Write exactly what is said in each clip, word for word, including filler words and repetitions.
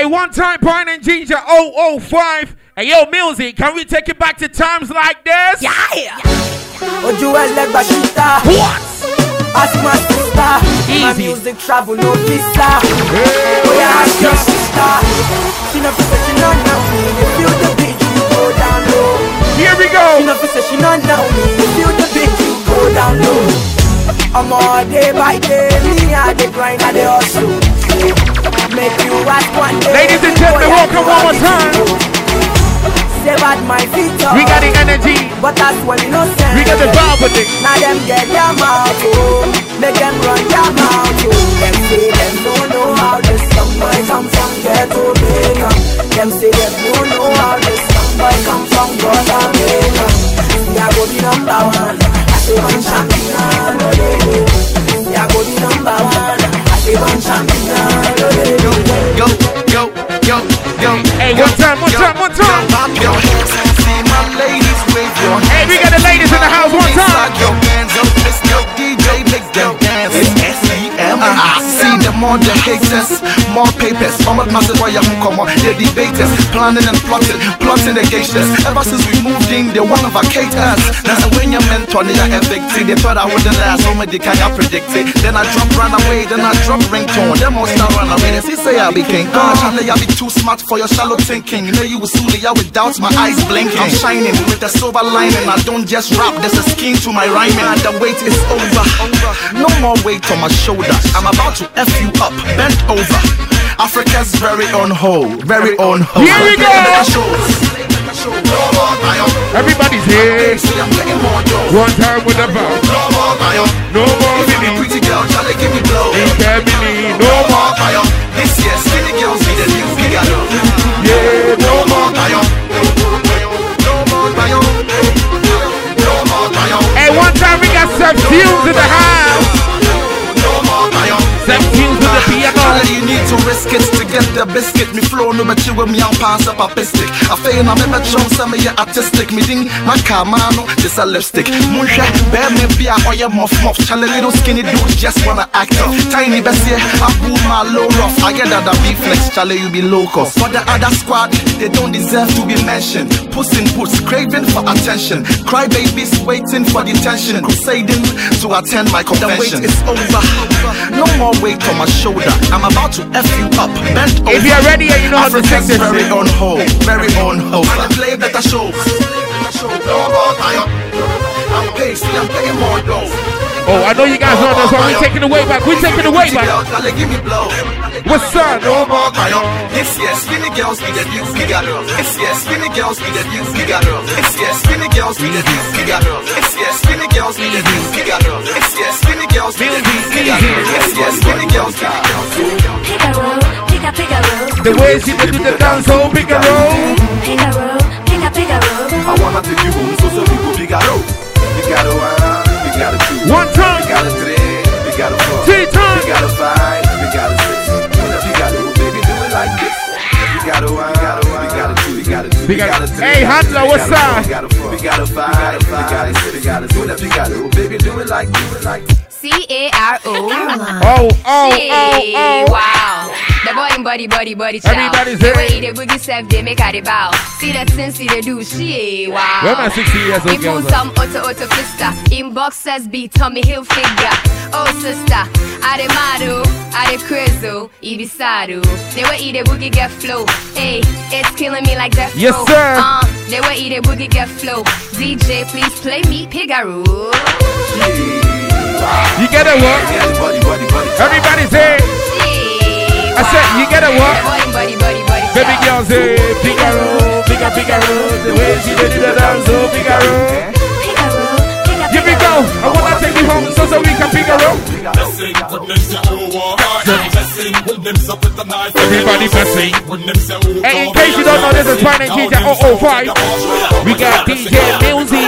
Hey, one time, Pine and Ginger oh oh five. Hey, yo, music, can we take it back to times like this? Yeah! What? Ask my sister. Easy. My music travel no visa. Hey. Oh yeah, ask your sister. She never said she not know me. You feel the beat, you go down low. Here we go. She never said she not know me. You feel the beat, you go down low. I'm all day by day. Me I dey grind, I dey hustle. Make you ask one day. Ladies and gentlemen, welcome one more time. My feet we got the energy, but that's when you know sense. We got the vibe with it. Now them get their mouth, oh. Make them run their mouth, oh. Them say them don't know how this young boy come from ghetto Jamaica. Them say them don't know how this young boy come from Guatemala. See I go be number one, I say one champion, oh yeah. See I go be number one, I say one champion, oh yeah. Yo, yo, yo, yo. Hey, one time, one time, one time. Your hands, see my ladies wave your hands. Hey, we got the ladies in the house one time. Your hands up, let's go D J, make them dance. It's S E M I see them on the haters, more papers. Mama massive why you come on, the debaters, planning and plotting, plotting against us. Ever since we moved in, they want to vacate us. Now when your mentor need a victory, they thought I wouldn't last, so they can't predict it. Then I drop run away, then I drop ringtone. Them all start run away, they say I be king. God, Charlie, I be too smart for your shallow thinking. You know you was Suli, I without my eyes blinking. I'm shining with a silver lining. I don't just rap, there's a scheme to my rhyming. And the wait is over. No more weight on my shoulder. I'm about to F you up, bent over. Africa's very on hold, very on hold. Here we go. Everybody's here. One time with the bar. No more Billy. Pretty girl, Charlie, give me blow. No more. This year, skinny girls need a new Figaro. Yeah, no more. Hey, one time we got some fumes in the house. Some fumes with the piano. You need to risk it to get the biscuit. Me flow no matter with me, I'm pass up a pistic. I fail, I'm a chum, some of you artistic. Me ding, my camano, this a lipstick. Musha, bear me be a oil muff muff. Charlie, little skinny dude just wanna act up. Tiny Bessie, I pull my low rough. I get that a B-flex, Charlie, you be low cost. For the other squad, they don't deserve to be mentioned. Puss in boots, craving for attention. Cry babies waiting for detention. Crusading to attend my convention. The wait is over. No more weight on my shoulder. I'm about to F you up, bent over. If you're ready and you know how to take this very shit. on hold, very on hold. I play better shows. I'm pasty, I'm playing more dough. Oh, I know you guys know this one. We're taking the way back. We're taking the way back. Give me blow. What's up? No more fire. This year, skinny girls need a new Figaro. This year, skinny girls need a new Figaro. This year, skinny girls need a new Figaro. This year, skinny girls need a new Figaro. This year, skinny girls need a new Figaro. This year, skinny girls need a new Figaro, pick a Figaro. The way she do the dance, oh, Figaro. Figaro, pick a Figaro. I wanna take you home, so so we go Figaro. Figaro one, Figaro two. One time. Figaro three, Figaro four. Three times. Figaro five, Figaro six. Figaro, baby, do it like this. Figaro one, Figaro two, Figaro two, Figaro three. Hey, Handler, what's up? Figaro four, Figaro five, Figaro six, Figaro seven. Figaro, baby, do it like this. C A R O. Oh, oh, oh, oh. Wow. The body, body, body, body, child. Everybody's here. The way they boogie self, they make a bow. See that sense, see they do, she, wow. Where my sixty years old He girls pull some auto, auto fister. Inbox says beat, Tommy Hill figure. Oh, sister, I de maru, I de crazo, Ibisaru. The way he the boogie get flow. Hey, it's killing me like that flow. Yes, sir. Uh, the way he the boogie get flow. D J, please play me Figaro. You get it, what? Everybody's here. I said, you get it, what? Baby girls here, Figaro, Figaro, Figaro. The way she did the dance, oh, Figaro. Here we go. I wanna take you home so so we can Figaro. Everybody blessing. Hey, in case you don't know, this is Pine and Ginger oh oh five. We got D J Music.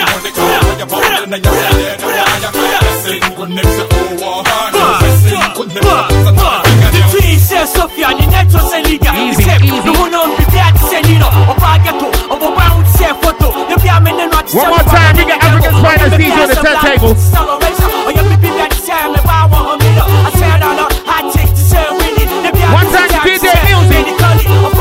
Easy, easy. One more time, we got African finest D J on the turntable. One time, D J Music.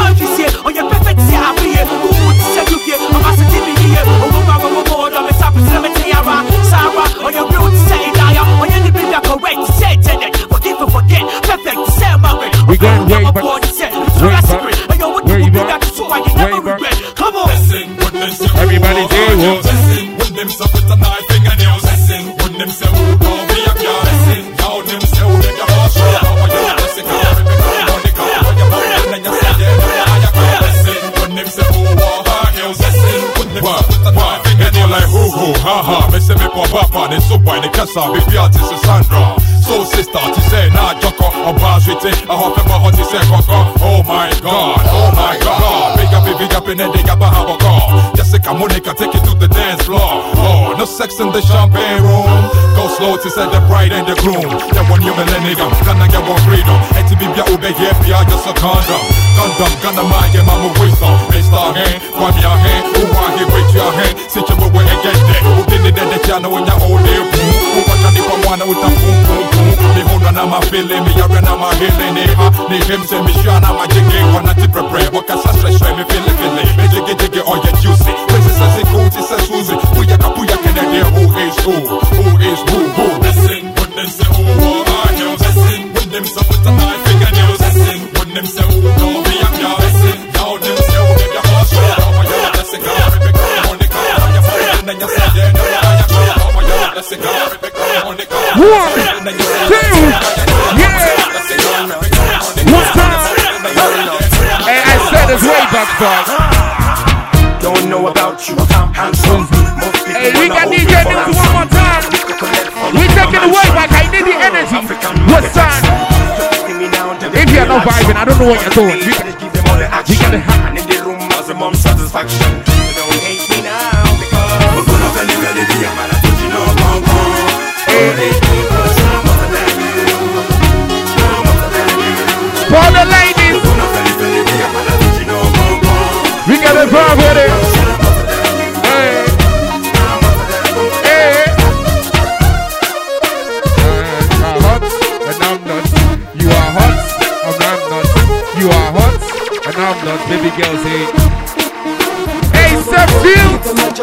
back. Where you back? Where you back? Come on. Everybody say what? When them say with a knife fingernails, when them say who don't be a girl, now them say who they got all show. How are you? That's it. On the car, when you back, and you say yeah, I got when them say who are her heels, when them say with a knife fingernails, like who who ha ha. Me say me pop up on the super in the casa, baby artist Sandra. So sister, she say nah joko, a bass with it, a hop and a hot say coco. Oh my God, oh my God, big up, big up in the dig up a have a car. Jessica Monica take it to the dance floor. Oh, no sex in the champagne room. Go slow to say the bride and the groom. That one you millennium, can I get one freedom? And to be your obey here, be just a condom. Condom, gonna mind your mama wisdom. They start hand, grab your hand, who want here with your hand, sit your way and get there. Who did it at the channel when you're old there? Who want to live on one with a boom boom boom? Me hold on, I'm a feeling, me a run, I'm a healing. Ni him say me sure I'm a jiggy, wanna to prepare. What can I say, me feel it, feel it. Me jiggy jiggy, all your juicy. Princess says it cool, she says Susie. Puya puya can I hear who is who? Who is who? Who? Listen, when them say who are girls. Listen, when them say with the knife fingernails. Listen, when them say who don't be a girl. Listen, now them say who they got all show. How are you? Listen, girl, every girl on the car. You're fighting and you say yeah, no, I am sure. How are you? Listen, girl, every girl on the car. One, two, yeah. One time. Hey, I said it's way back, dog. Don't know about you, I'm handsome. Hey, we got D J News one more time. We taking the way back. I need the energy. What's time? If you're not vibing, I don't know what you're doing. You got to have in the room as a mom satisfaction. You don't hate me now because we're gonna belly belly be a man. I put you know come come. For the ladies, we got a vibe with it. Hey, hey. You are hot and I'm not. You are hot and I'm not. You are hot and I'm not. Baby girl say, hey, subdue.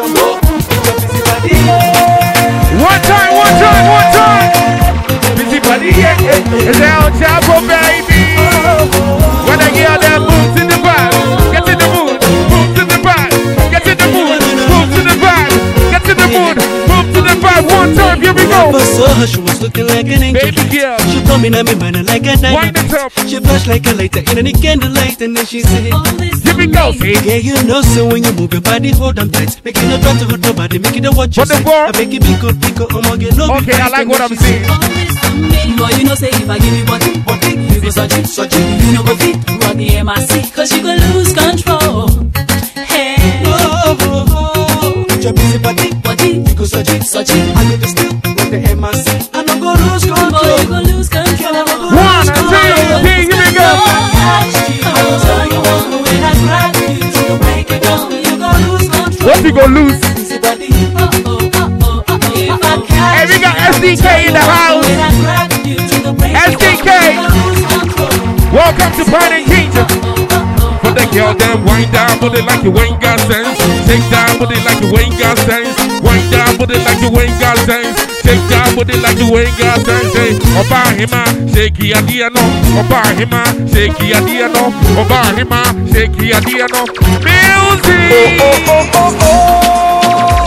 One time, one time, one time. Busy body, yeah, yeah. It's El Chapo, baby. When I get that move to the back, get in the mood, move to the back, get in the mood, move to the back, get in the mood, move to the back. One time, here we go. I saw her, she was looking like an angel. Baby girl, she told me that me man like a wind it up. She flashed like a lighter in any candlelight, and then she said, here we go, see. Yeah, you know, so when you move your body, hold on tight, make it not try to hurt nobody, make it a watch. What the fuck? I make it be good, pick up, I'm gonna get no. Okay, I like what I'm seeing. Boy, you know, say if I give you what you want, you go such it, such it. You know, go fit, run the M I C, cause you go lose control. Hey, oh, oh, oh. Put your busy body, body, you go such it, such it. I go to still, run the M I C, I don't go lose control. Boy, you go lose control. One, two, three, here we go. I'll tell you one when I grab you, you break it down, you go lose control. What you go lose? Busy body, oh, oh, oh, oh, oh. If I catch hey, we got S D K in the house. S D K, welcome to Burning Kingdom. For the girl, then wind down, but they like you ain't got sense. Take down, but they like you ain't got sense. Wind down, but they like you ain't got sense. Take down, but they like you ain't got sense. Hey, Oba hima, shakey adia no. Oba hima, shakey adia no. Oba hima, shakey adia no. Music. Oh, oh, oh, oh, oh.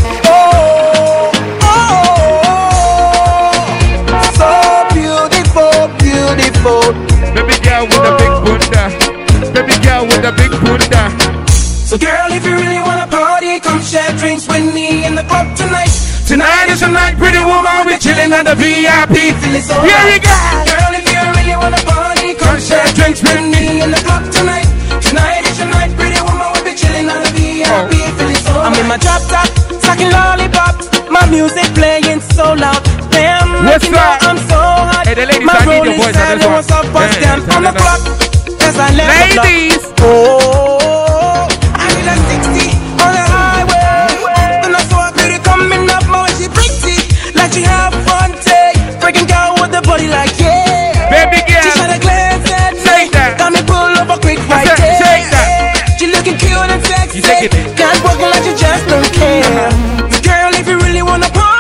Baby girl with a big bunda. Baby girl with a big bunda. So girl, if you really wanna party, come share drinks with me in the club tonight. Tonight is the night, pretty woman, we're chilling at the V I P. Feeling so here we go. Girl, if you really wanna party, come share drinks with me in the club tonight. Tonight is the night, pretty woman, we'll be chilling at the V I P. Oh. Feeling so I'm in my drop top, sucking lollipops. My music playing so loud. Damn, what's up? I'm so hot. Hey, the ladies, my I need your voice on this one. Up, yeah, on the clock, as I left ladies. The oh, I need a sixty on the highway. Then I saw a beauty coming up, my way she pretty, like she have fun day. Freaking girl with the body like yeah. Baby girl, she shot a glance at me, got me pull over quick right there. Shake that. She looking cute and sexy, you taking it? can't walk like you just don't care. Girl, if you really wanna party, come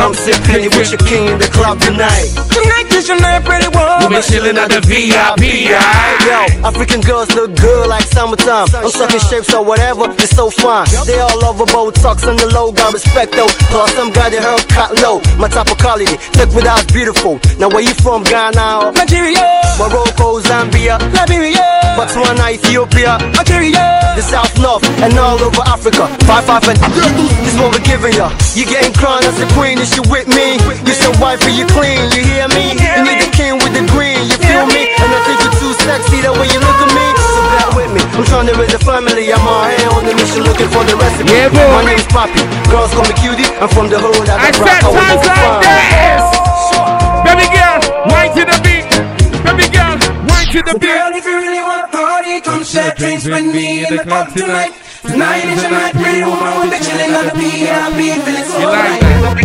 Come sit penny with your king in the club tonight. Tonight is your night, pretty woman. We're chilling at the V I P. Yo, African girls look good like summertime. I'm sucking shapes or whatever, it's so fine. They all over Botox and the low, got respect though. Plus some got their hair cut low. My type of quality, check without beautiful. Now where you from, Ghana? Nigeria, Morocco, Zambia, Liberia, Botswana, Ethiopia, Nigeria, the South, North, and all over Africa. Five, five, and this is what we're giving ya. You getting crowned as the queen, is you with me? You so white for you clean, you hear me? You need the king with the green, you feel me? And I think you're too sexy the way you look at me. So bear with me, I'm trying to raise a family. I'm on here on the mission looking for the recipe. Yeah, boy. My name's Poppy, girls call me Cutie. I'm from the hood, I I got said rock, I times was like this. Baby girl, wine to the beat. Baby girl, wine to the beat. Girl, if you really want to party, come share drinks with me in the club tonight. Tonight is your night, pretty woman. We'll be chilling on the V I P, feeling so You like right.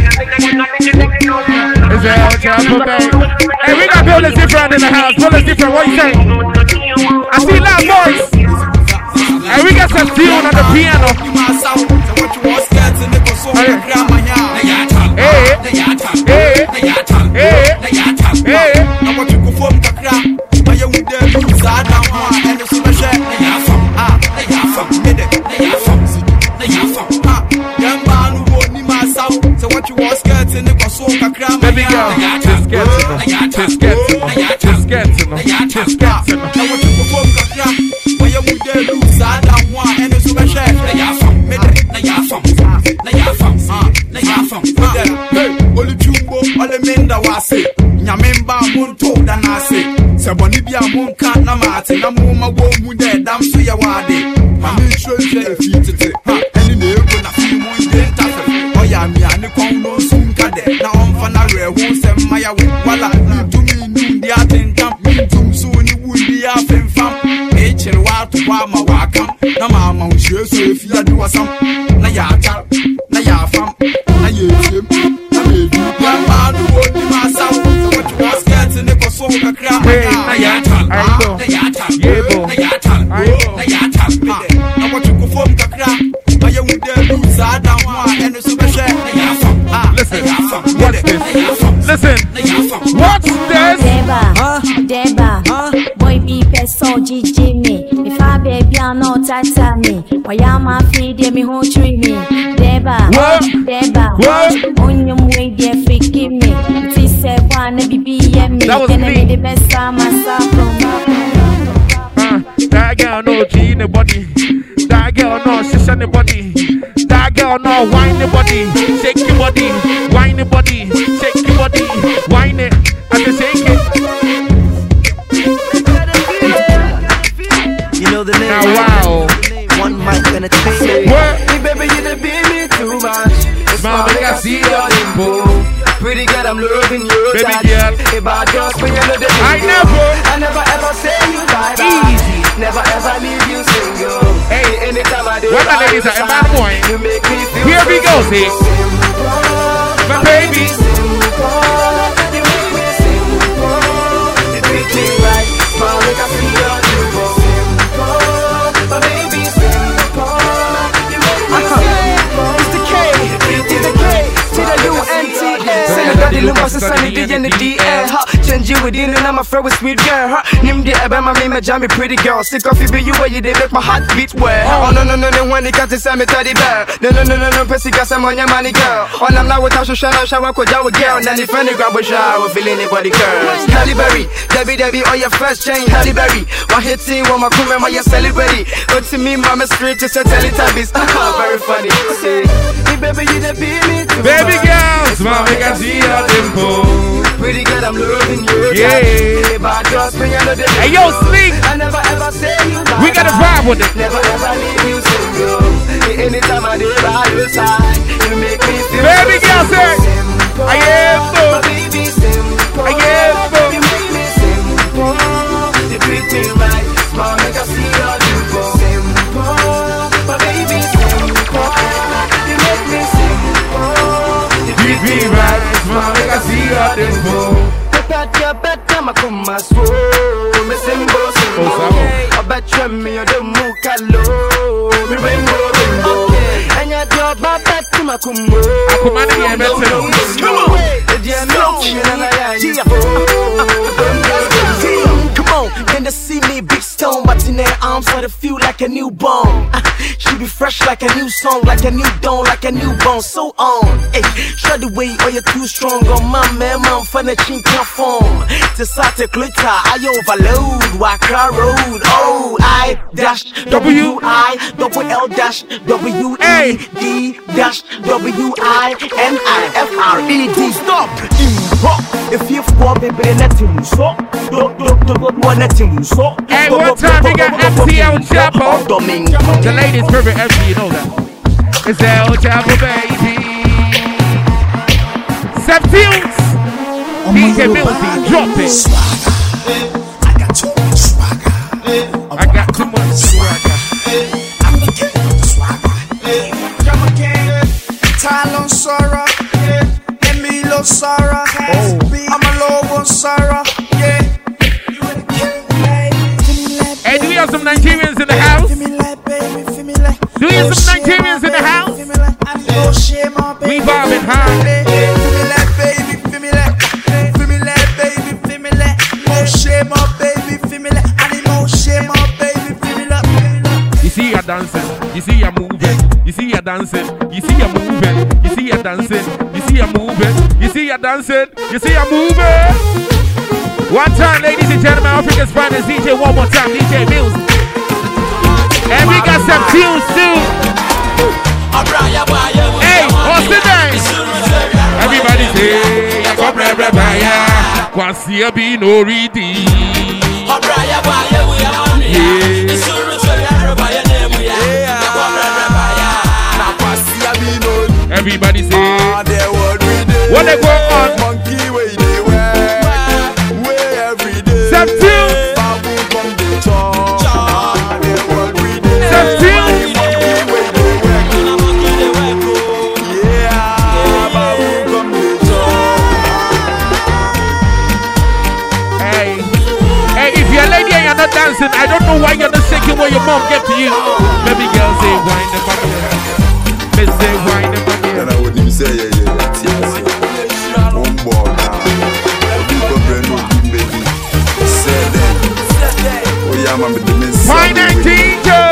Is that how you baby? Hey, we got Bill is different in the house. Bill is different. What you say? I see loud voice. Hey, we got some tune on the piano. Hey, hey, hey, hey, hey. Baby girl, just get to them, just get to them, just get to them, just get to them. Only Jumbo, only Minda was it. Yamemba Munto Danase. Sabonibia Munka Namati, Namuma Womu de Dam Suyawadi. I'm sure you feet it. Any day when I feel one day, oh, yeah, me and the Congo soon got it. Now I'm Fanare, who send my way. Walla, to me, noon, the Aten camp, me too soon, you would be a fem fam. H L Y to Wama Wakam. Namama, I'm sure so if you do some. Nayata, Nayafam, Nayam. Hey, I know. Yeah, boy. I know. I want to perform Kakra. I am with the boots. I don't want any special. Listen, what's this? Listen, what's this? Deba, huh? Deba, huh? Boy, be peso, Gigi me. If I baby, I'm not Titani. Why am I feeding me who treat me? Deba, what? Deba, what? On your way, dear, forgive me. That was me. The best time myself uh, that girl no G in the body. That girl no shish on the body. That girl no wine the body. Shake your body, wine the body. Shake your body, wine it. I can shake it. You know the name. Now wow. One mic and a tape. Hey baby, you done beat me too much. Smile, make I see your dimple. Pretty girl, I'm loving you. Baby girl, hey bad girls, when you know the I never, I never ever say you bye bye. Easy. Never ever leave you single. Hey, anytime I do, what the ladies are in my point. You make me feel here we go, see. My baby. You make me simple. The pretty right, smile like I see your dimple. Simple, my baby simple. You make me simple. It's the K, it's the K, to the U N T S. Got the look of society and the D L. Change you within and I'm a friend with sweet girl. Nim the eba my me jammy pretty girl. Sick of you be you where you they make my heart beat well. Oh no no no no when they can't say me teddy bear. No no no no no pessy gas I'm on your money girl. On I'm not with a shower shower ko jaw girl. Then if any grab a shower feel anybody girl. Halle Berry, Debbie Debbie on your first chain Halle Berry. One hit team when my crew member you celebrity. But to me mama straight to say Teletubbies. Very funny. Say, hey baby you the beat me too. Baby girl, smile make I see your dimple. Pretty girl, I'm loving you. Yeah. Hey, bad girls, when you know the Hey, yo, Sleek. I never ever say you bye. We got a vibe with it. Never ever leave you single. Anytime I do by your side, you make me feel baby so girl, simple. say, Simple. I am so. My baby simple. I am so. You make me simple. You pretty right, small make I see your dimple. Simple. My baby simple. You make me simple. You pretty right, small make I see your dimple. Better, better, my come my soul. Me simple, simple. I bet you me on the mukalo. Me rainbow, rainbow. And your job Akumani ye metal. Come on. Come on, then they see me big stone, but in their arms I feel like a newborn. She be fresh like a new song, like a new dawn, like a newborn. So on, hey, show the way or you're too strong. On my man, man, for the chin can form. To Sate glitter, I overload, Waka road. Oh, I dash W I double L dash W E D dash W I N I F R E D. Stop. If you've got baby, let him so. Don't don't don't want him so. Hey, one time we got M C El Chapo. The ladies' favorite M C, you know that. It's El Chapo, baby. Septunes. D J Milsey, drop it. I got too much swagger. I got too much swagger. I'm the king of the swagger. Come again. Talon Sarah. Emilio Sarah. I'm a low one Sarah. Yeah. Hey, do we have some Nigerians in the house? Do we have some Nigerians in the house? We bobbing high. You see you're dancing, you see you're moving, you see you're dancing, you see you're moving, you see you're dancing, you see you're moving, you see you're dancing, you see you're moving. One time, ladies and gentlemen, Africa's finest D J, one more time, D J Mills. And we got some tunes too. Hey, what's the name? Everybody say, Kwasi Abi no ready. Everybody say, what they go on? Monkey way they wear, way every day. Septunes. Babu come the chop. The world we dey. Septunes. Monkey way they wear. Yeah, Babu come the chop. Hey, hey, if you're a lady and you're not dancing, I don't know why you're not shaking what your mom get to you. Baby girl say, wine the fuck. Miss say, wine the fuck. And I wouldn't say, yeah, yeah, yeah, yeah. One ball now. People brand new baby. Say that. Oh, yeah, I'm with the miss. Wine and teacher.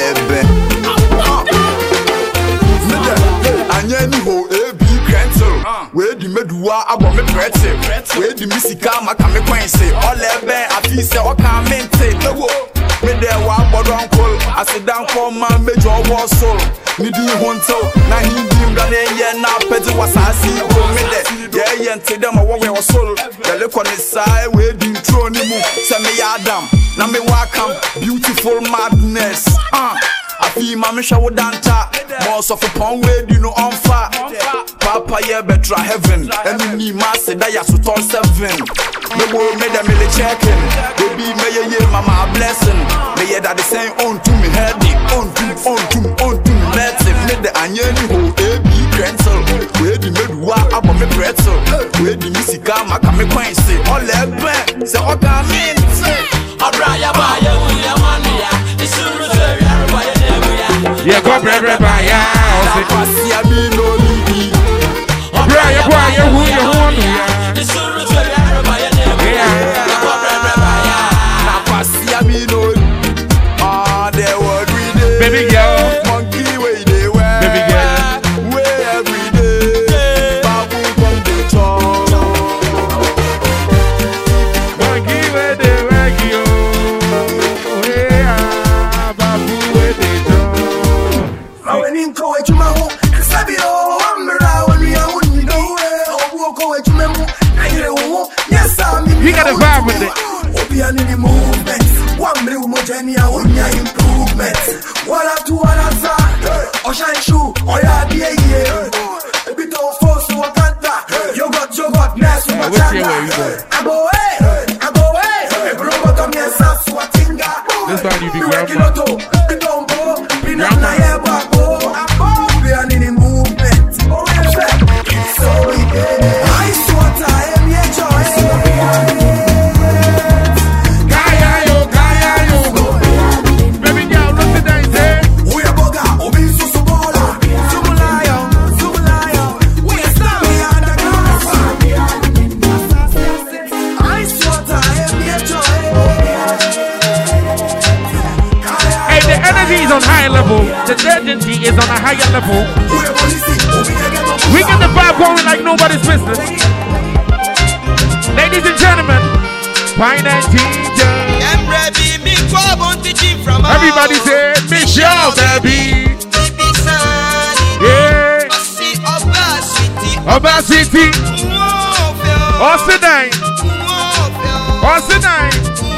Where the medua about me pretty, where the musica makame kwense, all ebe afi se o ka mente, ewo me there wa bodo uncle, I sit down for my major war soul, ni di honto, na hindi mdane ye na peti wasasi, o me there, yeah yente dem a wawe wa soul, the look on his side, where the intro ni mu, se me yadam, na me welcome, beautiful madness, ah. I feel my show danta, most of a pound way, you know, on fire. Papa, yeah, better heaven. And me, master, that you to turn seven. The world made a million checking. Baby, may you hear mama blessing. May you that the same on to me, heady, on to, on to, on to me, let's it. Made the onion, who A B cancel. Where the medua, about me pretzel. Where the musica, my come quaint say, all that bad. So, what I mean, say, I'll buy a buyer, we are one year. It's a reserve, everybody. Yeah, go bread, bread, buy ya. Kwasi Abi no lady. Bra, ya, boy, ya, who you want me? Yeah. Go bread, bread, buy ya. Na Kwasi Abi no. Ah, the word we dey. Baby girl. Monkey way they wear. Baby girl. Way every day. Babu come the chop. Monkey way they wear you. Yeah, babu way they do. When in college, you know, Sabi, oh, I'm around when we are on the way. Oh, walk away to me. Yes, I'm in. You got a vibe with it. Obian in the movement. One real Mojania, one year improvement. What up to what I saw? Ocean shoe, oh, yeah, yeah, yeah. A bit of force to a canter. You got, you got, mess with my chanda. I go away, I go away. A brother come here, Sass, what tinga. This time you be grandma. Grandma. In the movement, so we did. I saw time, yeah, joy. Kaya yo, kaya yo. Baby girl, look at that, say. We are boga, obi susubola. Sumulaya, higher level. The urgency is on a higher level. We get the vibe going like nobody's business. Ladies and gentlemen, Pine and Ginger. Everybody say, Michelle, baby. Yeah. Oba City. Austin nine. Austin nine.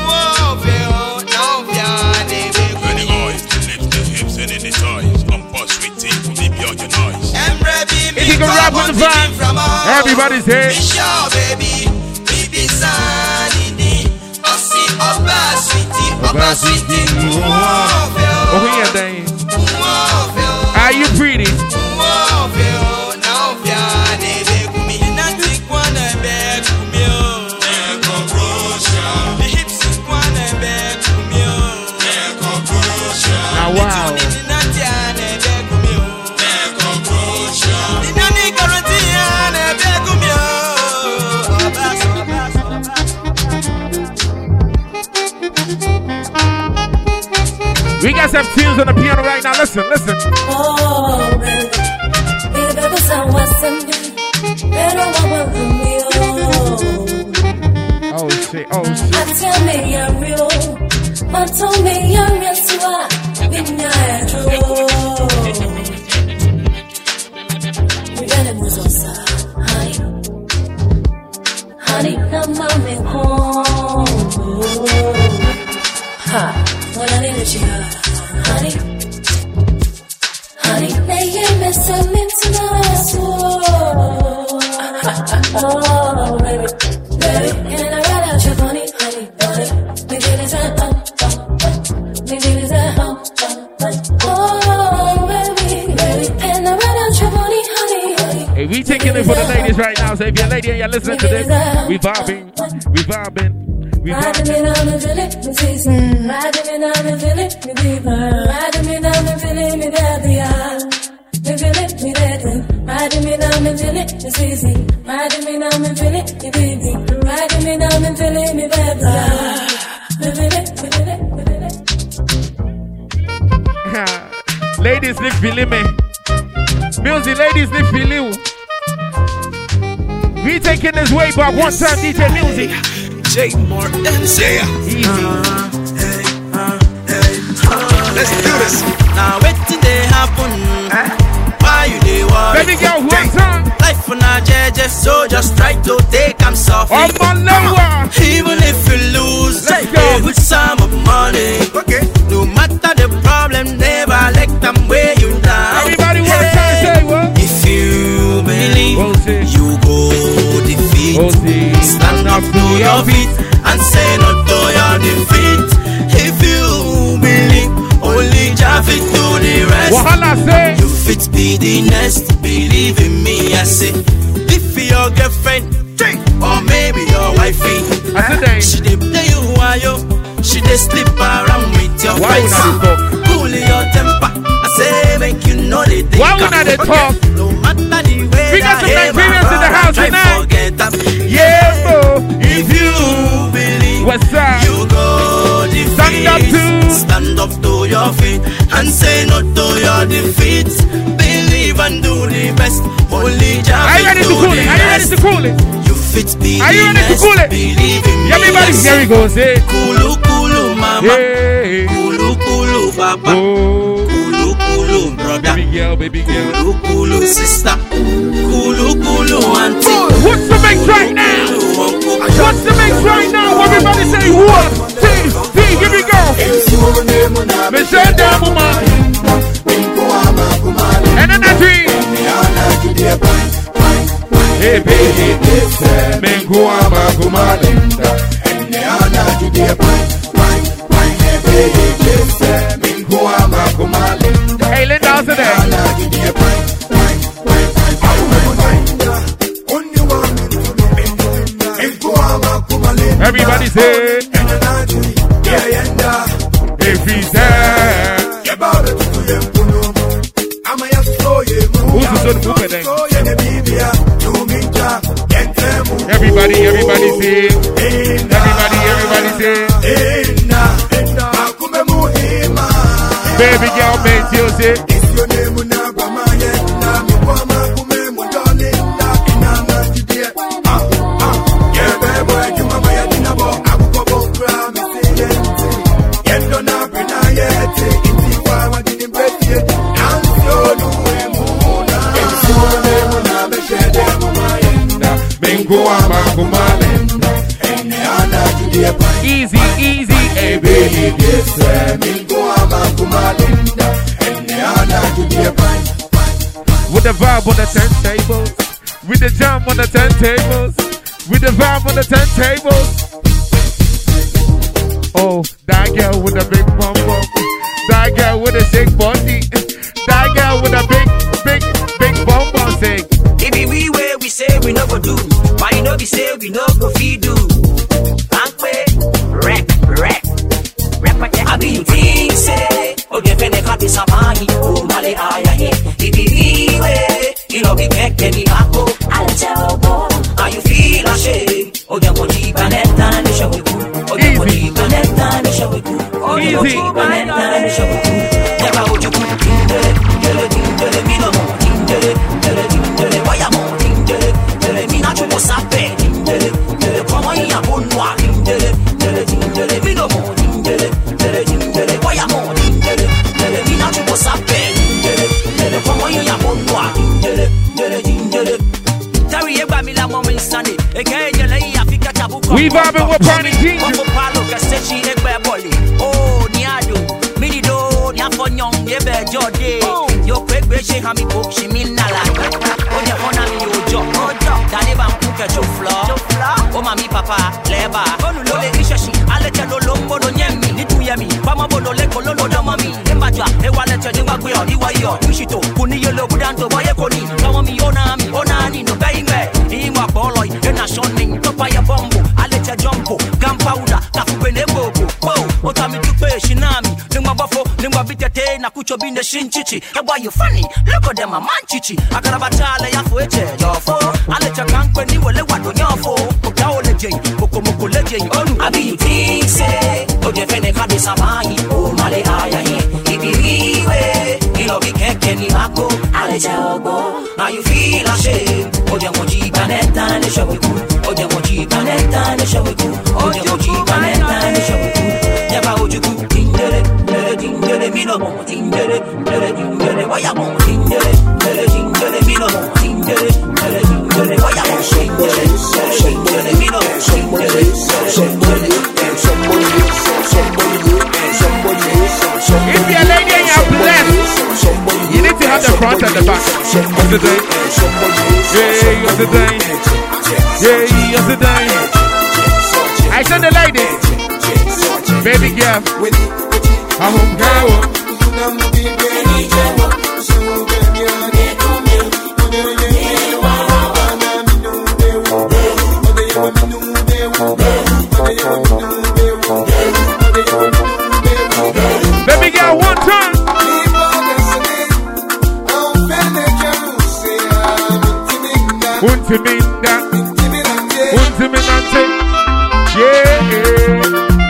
If you can rap with the vibe, everybody say, Michelle, baby. Oba City. Oh, yeah, dang. Are you pretty? Now, wow. We got some tunes on the piano right now. Listen, listen. Oh, baby. Oh shit, oh shit. I tell me I'm real. I told me I'm real, so I been we got a move on, honey. Honey, come on, me home. Ha. What I need is you, honey, honey. They hear me some into my soul. Oh, baby, baby, and I ride out your honey, honey, honey. Me get it right, um, um, me get it right, um, um, oh, baby, baby, and I ride out your honey, honey, honey. Hey, we taking it for the ladies right now. So if you're a lady and you're listening to this, we vibing, we vibing. Riding me down and feel it, me see some. Riding me down and feel it, me deeper. Riding me down and feel it, me daddy, ah. Me feel it, me daddy. Riding me down and feel it, me see some. Riding me down and feel it, me baby. Riding me down and feel it, me daddy, ah. Me feel it, me feel it, me feel it. Ladies, live feel me. Music, ladies, live feel you. We taking this way back one time, D J Music. J Martin, yeah. Easy. Uh, hey, uh, hey, uh, let's do this. Now what did they happen? Huh? Why you they worry? Baby girl, one time. Life for now, just so just try to take them softly. Oh my Lord. Even if you lose, let's go with some of money. Okay. No matter the problem, never let them weigh you down. Everybody hey, want to say what? If you believe, you go defeat. Stand up to your feet and say no to your defeat. If you believe, only Jah fit do the rest. Wahala say you fit be the next. Believe in me, I say. If your girlfriend or maybe your wifey, uh, she dey play you while you, she dey sleep around with your friends. Cool your temper, I say make you know they think. Why would not they talk? No matter the way. We got some Nigerians in the house tonight. Yeah, bro. If you believe, what's up? You go defeat. Stand up to, stand up to your feet and say no to your defeat. Believe and do the best. Only Jah. Are you ready to cool it? Are you ready to cool it? You fit be. Are you ready to cool it? Believe in me. Everybody, here we go. Say, kulu kulu mama, yeah. Kulu kulu baba, oh. Kulu kulu brother, baby girl, baby girl, kulu kulu sister, kulu kulu auntie. What's the mix right now? What's the mix right now? Everybody say one, two, three, here we go. Michelle Damuma, and then three. Hey baby, Mengua Magumalinda, and Neana Judia Pine, Pine, Pine, hey baby, Mengua Magumalinda. Hey, Linda, how's it there? Everybody say, if he's there, who's the son of Muka? Everybody, everybody say, everybody, everybody say, Baby girl, make you say. If your name will not be my head, now me woman who me mo darling, that in a man to be. Ah ah, yeah, baby, you mama ya dinabo, abu kobo kra me say it. Yet don't have been a yet. Inti wa wa didn't break it. And so do we move now. If your name will not be shed, mama yenda, mingo ama kumalenda. Easy, easy, hey baby, yes, mingo ama kumalenda. With the vibe on the turntables, with the jam on the turntables, with the vibe on the turntables. Oh, that girl with a big bum bum, that girl with a shake body, that girl with a big, big, big bum bum shake. If we way we say we no go do, why you know we say we no go feed do? Rap, rap, rap, I be you think say, oh, the fene cut is a money, oh, Male, I hear. If you way, you know, we can't get me back, oh, I'll tell you, how you feel ashamed, oh, the body, Banetta, and the show with you, oh, the body, Banetta, and the show with you, oh, the body, Banetta, and the show with you, never would you put it in the, the, the, the, me no more, in the, the, the, the, why I'm on, in the, the, me not you was up there, in the, the, come on, you're on one, in the, me no more dingere, dingere, dingere. Why am I dingere? Dingere, me not you was up there. Dingere, dingere. Come on, you are on what? Dingere, dingere, dingere. Terry, you got me la mom in Sunday. Again, you lay a figure tabu. We vibing with Party King. Oh, niado, mini do, niafon young, yebe jode. Yo quick bitch, ha mi book, she mean nala. Oh, ya ona mi yo jo, jo. Dani bam kuke jo floor. Oh, mami papa, leba. Oh, no le ishashi, alete lo lombo no nyemi, ni tu yemi. Pama bolo le kolo no do mami. Embaja, e wale che ni magwe o, iwa yo. Mishito, kuni yo lo budanto boye koni. Kama mi ona mi, ona ni no bainge. Iwa boloy, ena shoning, topa ya bombo. Alete jumpo, gunpowder, kafubene bobo. Wow, otami dupe shinami. Ningwa bafo, ningwa bitete na kucho binde shinchichi. Hey, why you funny? Look at them a man chichi. Akarabatale ya fueche jofo. Alete kankwe ni wale wado nyofo. Okao lejeng, moko moko lejeng. Onu abi you think say, oje fene kade samai. Oh male aya ye, ibiriwe. Ilo bikeke ni mako. Alete ogo, now you feel ashamed. Oje moji baneta ne shawiku. Oje moji baneta ne shawiku. Oje moji baneta ne shawiku. Never would you do dingere, dingere, dingere, me no more dingere, dingere, dingere, why I'm on dingere, dingere, dingere, me no more dingere, dingere, dingere, why I'm on dingere, dingere, me no more dingere, somebody, somebody, somebody, somebody. If you're a lady and you're blessed, you need to have the front and the back of the day. Yeah, of the day. Yeah, of the day. I said the lady. Baby girl, I'm home girl. Baby girl, one time. Untiminda, untiminante, yeah.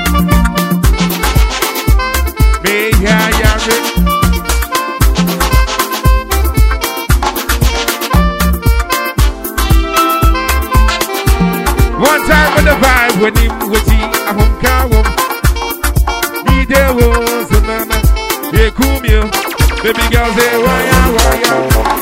One time with the vibe when him with the a home car home. Me there was a mama, yeah, come here. Baby girl say why ya, why ya.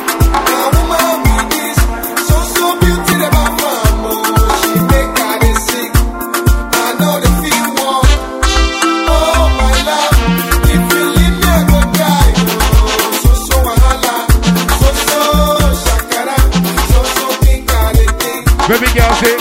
Baby girl say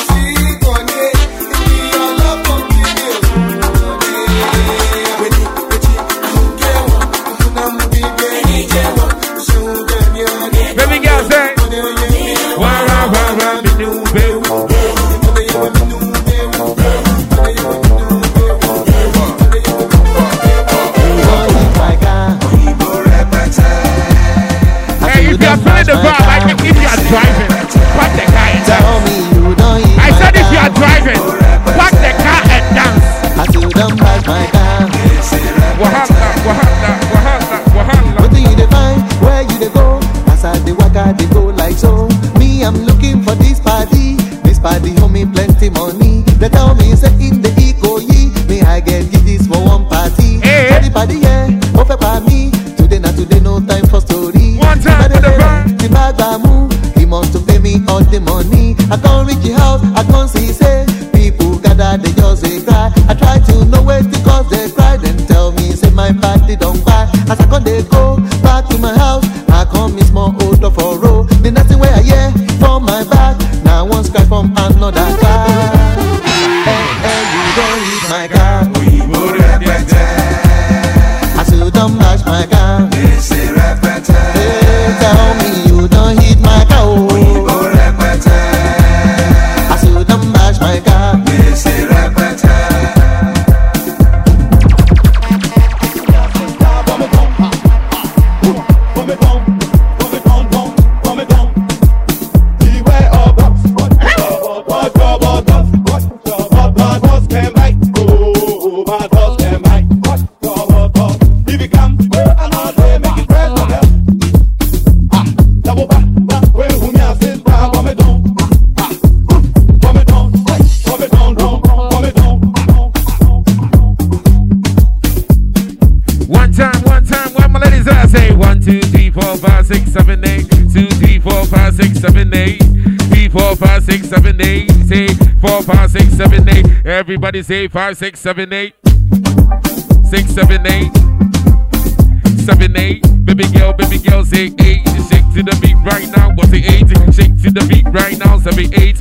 six, seven, eight. Two, three, four, five, six, seven, eight. Three, four, five, six, seven, eight. Say four, five, six, seven, eight. Everybody say five, six, seven, eight. Six, seven, eight. Seven, eight. Baby girl, baby girl, say eight. Shake to the beat right now. What's the eight? Shake to the beat right now. Seven, eight.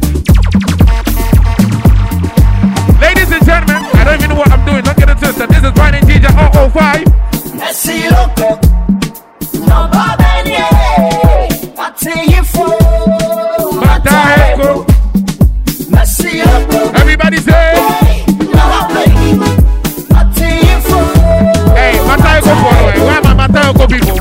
Ladies and gentlemen, I don't even know what I'm doing. Look at the twist. This is Brian D J zero zero five. Messi loco, no babenie, ati yifo, Mataeko, Messi loco. Everybody say, no babenie, ati yifo. Hey, Mataeko for where my Mataeko people?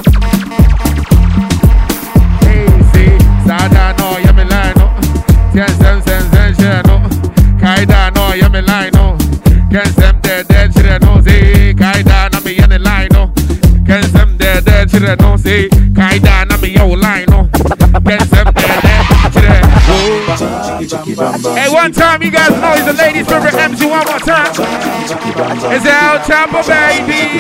Hey, see, Sada no, Yamilano, Ten Sen Sen Sen Shano, Kaida no, Yamilano, Can Sem dead dead Shirano, say, Kaida no, me Yanni Lino. Can some dead dead children don't say Kaida na me yo line no. Can some dead dead children. Hey, one time you guys know he's the ladies' favorite M C. One more time. It's El Chapo baby.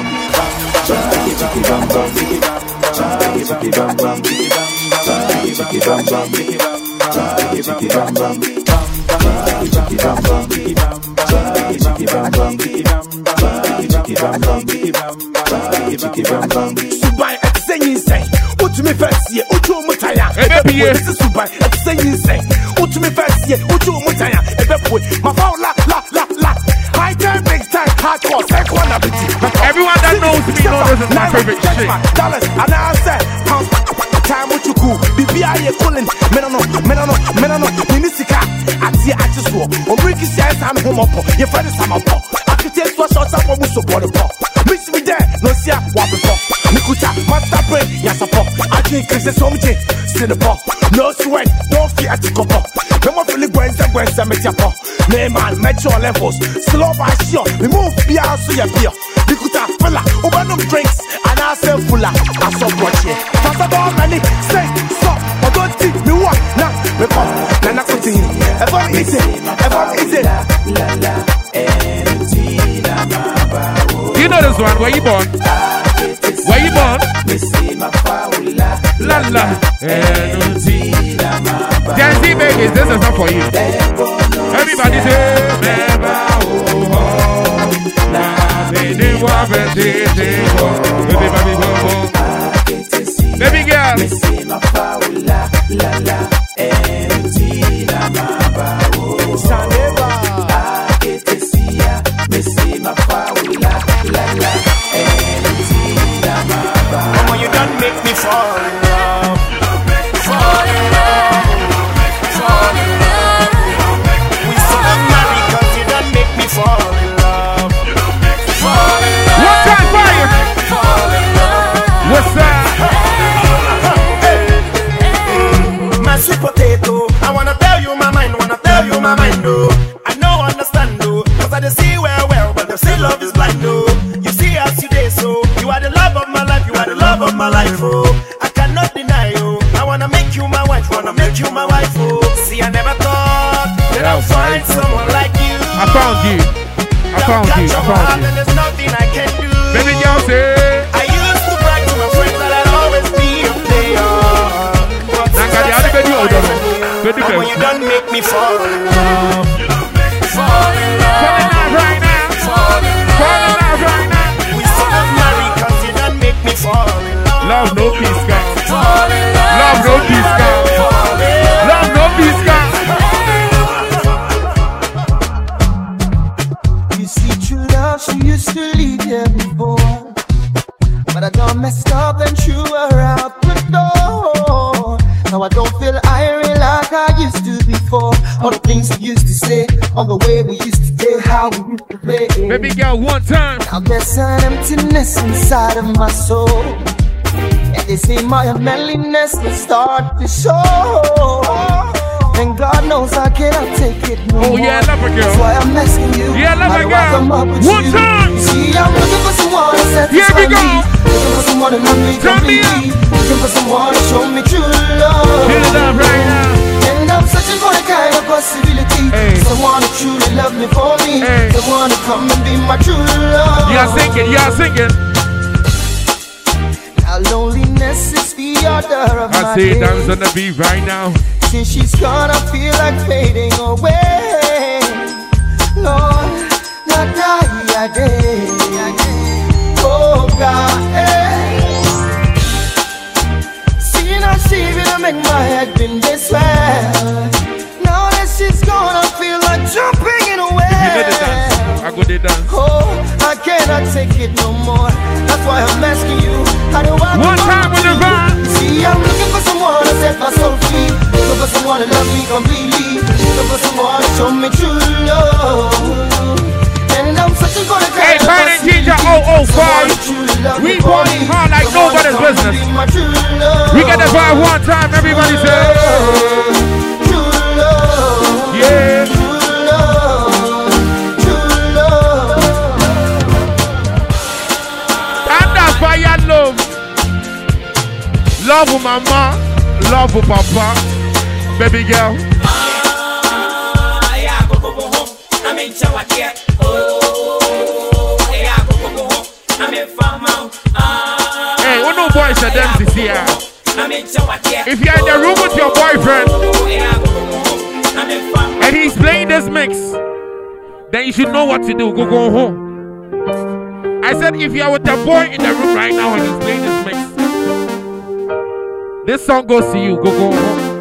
Subai at the same say, Utumi first year, Utu Mutaya, this is Subai at the same say, Utumi first year, Utu Mutaya, a bepwood, my phone la la la la. High time, big time, hardcore, second one ability. Everyone that knows me knows this is my favorite shit. Dollars, and I said, pounds, time what you cool, B B I calling, Menano, Menano, Menano, Minisika, at the Atchis War, or Ricky says I'm home up, your friend is I'm up. I could take two shots up on Musso Border. Mix me there, no see what before. Nikuta, master brain, yes, a pop. I think it's a something, still a pop. No sweat, don't fear at the copper. No more feeling when some when some make your pop. Name man, metro levels, slow by sure. We move beyond so your beer. Nikuta, fella, open them drinks, and I say fuller. I saw watch here. Pass about money, say, stop, or don't think me what now. Me pop, then I continue. Ever easy, ever easy. La la, empty, la ma. You know this one, where you born? Where you born? La la. Jazzy babies, this is not for you. Everybody say, never oh, baby And when you done make me fall in love, fall in love, fall in love. We still not married cause you done make me fall in love, fall in love. One time fire, fall in love. What's that? My sweet potato, I wanna tell you my mind, wanna tell you my mind, oh. I know understand, oh, cause I don't see well, well, but they say love is blind, oh. You see as you day, so you are the love of my life, you are the love of my life, oh. I cannot deny, oh. I wanna make you my wife, wanna make you my wife, oh. See, I never thought that I'll find someone like you. I found you, I found you, I found you. And there's nothing I can do. Baby girl say, I used to brag to my friends that I'd always be a player. And when you done make me fall in love, fall in love, fall in love right now, fall in love, fall in love right now. We still not married cause you done make me fall in love. Love no peace, God. Fall in love, love no peace, God. Love no peace, God. You see, true love, she used to leave here before, but I done messed up and threw her out the door. Now I don't feel irie like I used to before. All the things we used to say, all the way we used to do, how we used to play. Baby girl, one time. Now there's an emptiness inside of my soul, and they say my manliness will start to show. And God knows I cannot take it no Oh yeah, love her girl. That's why I'm asking you. Yeah, love her girl. One you. time. See, I'm looking for someone to satisfy Here we go. me. Looking for someone to love me completely. Looking for someone to show me true love. True love right now. And I'm searching for a kind of possibility. Hey. Someone to truly love me for me. Hey. Someone to come and be my true love. Y'all singing, y'all singing. Now loneliness is feeding order of I my say day. dance on the beat right now. Since she's gonna feel like fading away. Lord, not die a day. Oh God, hey. Seeing her shaving, I make my head been this way. Now that she's gonna feel like jumping in a way. You know the dance, I go the dance. Oh, I cannot take it no more. That's why I'm asking you, how do I one time with the vibe? See, I'm looking for someone to set my soul free. Looking for someone to love me completely. Looking for someone to show me true love. And I'm searching for the kind Hey, Burning Ginger oh oh five. We party hard like nobody's business. We got the vibe one time, everybody say. True love. Yeah. True love. True love. And that's why I love. Love with mama, love with papa, baby girl. Hey, what no boys are them this year? If you're in the room with your boyfriend and he's playing this mix, then you should know what to do. Go go home. I said if you're with the boy in the room right now and he's playing this mix, this song goes to you. Go go home.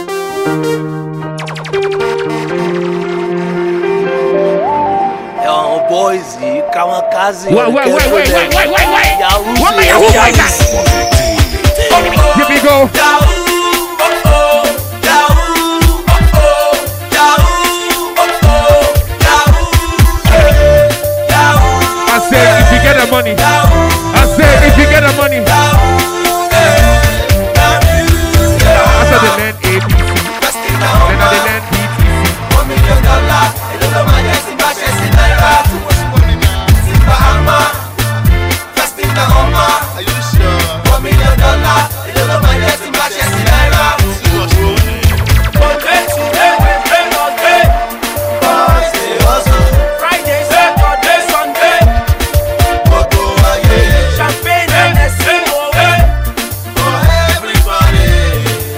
Yo, boys, come on, Kazi. Wait, wait, wait, wait, wait, wait, wait, wait. What my Yahoo boy got? Here we go. I say if you get the money. I say if you get the money. After the land A B C, then I the land B T C. One million dollars, I don't know my yes in Bashas in Naira. Simba Hama, Festina Homa. Are you sure? One million dollars, I don't know my yes in Bashas in Naira. Monday, Tuesday, Wednesday, Thursday, Thursday, hustle. Friday, Saturday, Sunday. Moto aye, champagne and a single way for everybody.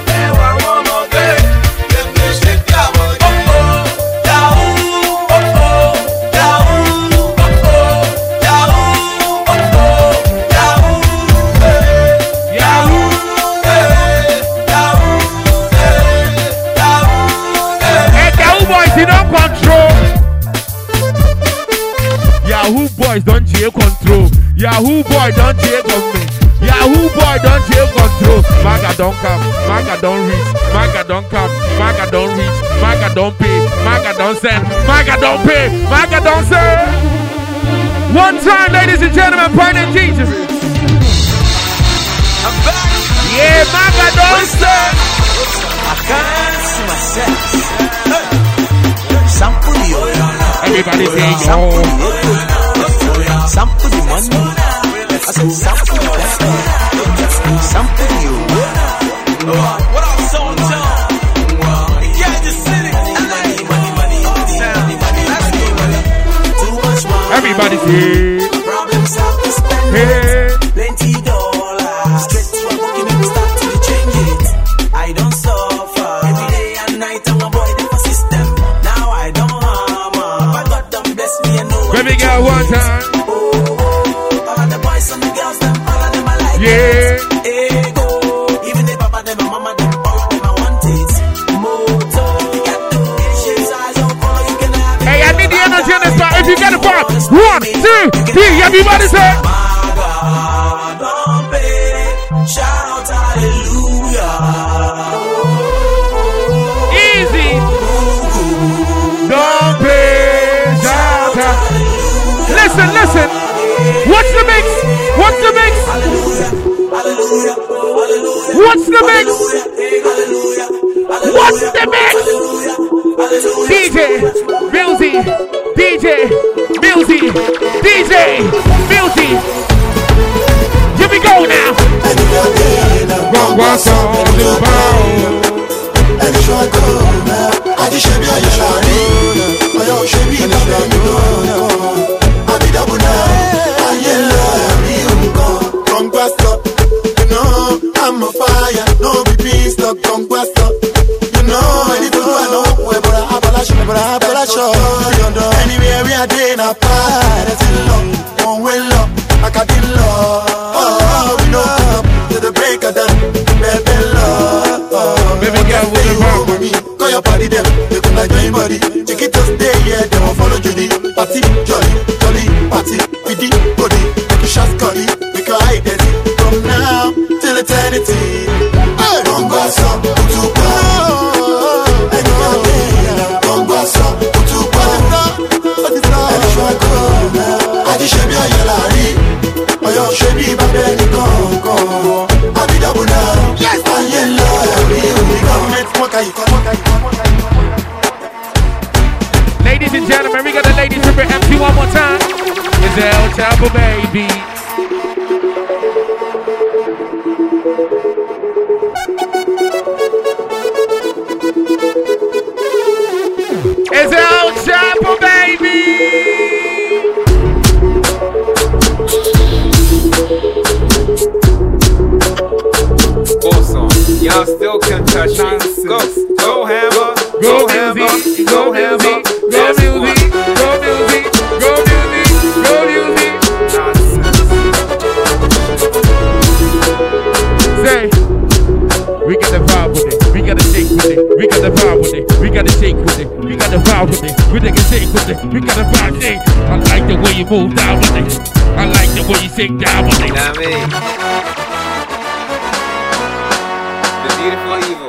Yahoo boys don't take control. Yahoo boy don't take government. Yahoo boy don't take control. Maga don't come, Maga don't reach, Maga don't come, Maga don't reach, Maga don't pay, Maga don't send, Maga don't pay, Maga don't send. One time, ladies and gentlemen, Burning Ginger. I'm back. Yeah, Maga don't send. I can't see myself. Sample yo. Everybody say yo. Sample the money. I said sample the money. Sample you. What up, soldier? Yeah, just sit it. Money, money, money, money. Everybody say. Problems have to spend. Hey. Plenty dollars. Straight to a booking and start to change it. I don't suffer. Every day and night I'm avoiding the system. Now I don't harm. But God don't bless me and no one. Baby girl, one time. All of the boys and the girls, them, all of them I like. Yeah. Hey, go. Even the papa, them, and mama, them, all of them I want it. Moto, you got the patience, I don't follow, you can have it. Hey, I need the energy in this part. If you get it from one, two, three, everybody say. My God, don't pay. Shout hallelujah. Easy. Don't pay. Shout out. Listen, listen. What's the mix? What's the mix? What's the mix? What's the mix? D J, music, D J, music, D J, music. Here we go now. One, one song, the pound. From past up, you know, I'm a fan. eternity. Bongoso, Utupa. Bongoso, Utupa. Adishebi ayelari. Oyo shebi babeni konko. Abidabuna. Yes, ayelari. Ladies and gentlemen, we got the ladies from M P one more time. It's El Chapo, baby. It's El Chapo, baby. Awesome. Y'all still can touch it. Go, go hammer, go hammer, go hammer, go music, go music, go music, go music. Say, we got the vibe with it, we got to shake with it, we got the vibe with it, we got to shake with it, we got the vibe with it, we got to shake with it, we got the vibe with it. I like the way you move down with it, I like the way you shake down with it. You know what I mean? The beautiful evil.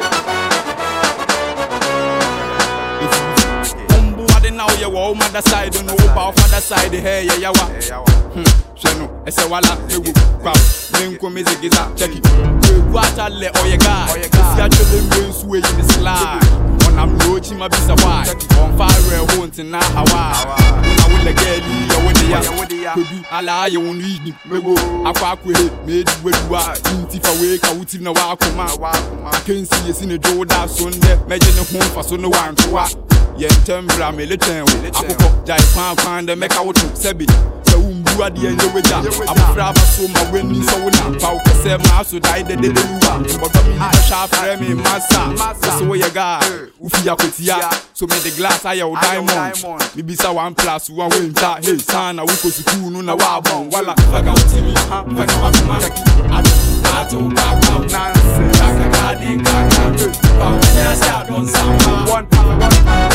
Now you walk mother side, don't know about father side. Hey, yeah, yeah, what? Hmm. Shano, I say, wala, you go, crowd. Then come is a giza, check it. You water let all your guy. If you actually been sway in the slide. On I'm roaching my visa wide. On fire, won't in Hawaii. When I will again, you when they are. Could be Allah, you won't read me. Maybe I fuck with it, made with you are. If I wake, I would in a walk. I can't see you in a Joe that Sunday. Imagine a home for so no one to walk. Yeah, tembra me le ten we. Akoko jai pan pan de make out sebi. Se umbu ade enye weja. Abufra ba so ma weni so we na pa o kese ma so dai de de de luwa. But me ni sha frame me massa. So we ga ufi akotia. So me the glass I your diamond. Me bisa one plus one we nta. Hey sana we ko school no na wa bon. Wala aga utimi ha. Fa na wa ma taki. Ado ato ba ba nonsense. Kaka kadi kaka. Pa ya sa don sama. One one.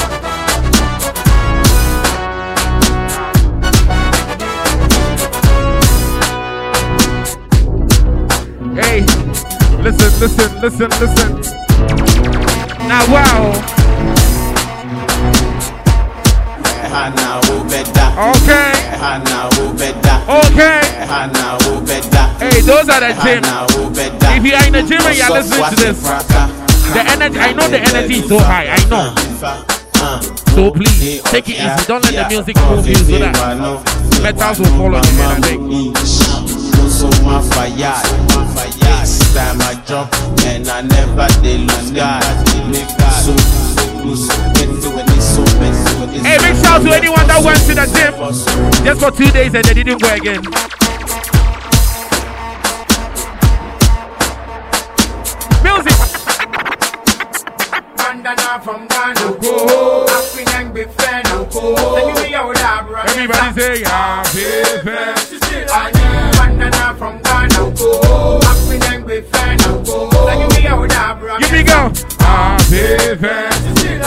Hey, listen, listen, listen, listen. Now, wow. Okay. Okay. Hey, those are the gym. If you are in the gym and you're listening to this, the energy, I know the energy is so high. I know. So please, take it easy. Don't let the music move you so that metals will follow you, man, I think. So my fire, this time I jump and I never did lose God. So hey, big shout to anyone that went to the gym just for two days and they didn't go again. Music. From Ghana, African be fan, everybody say happy birthday. Bandana from Ghana, African be fan, give me go. Happy birthday.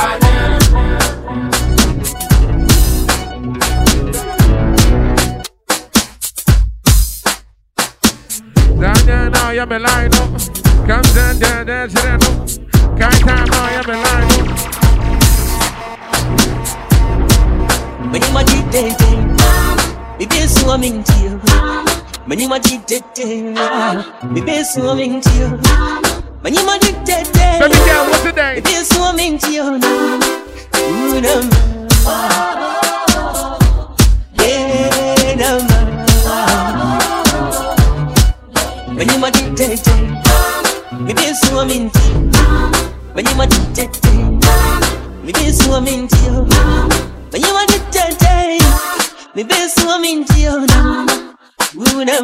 Down there now, you're me line up. Come down there, there's it up. Can't time now, you're me line up. When you want it, me be swimming to you. When you want it, me be swimming to you. When you want it, baby girl, what's the name? Me be swimming to you. Ooh, no, yeah, no, when you want it, me be swimming to you. When you want it, me be swimming to you. When you want it, me be swimming to you. Ooh, no.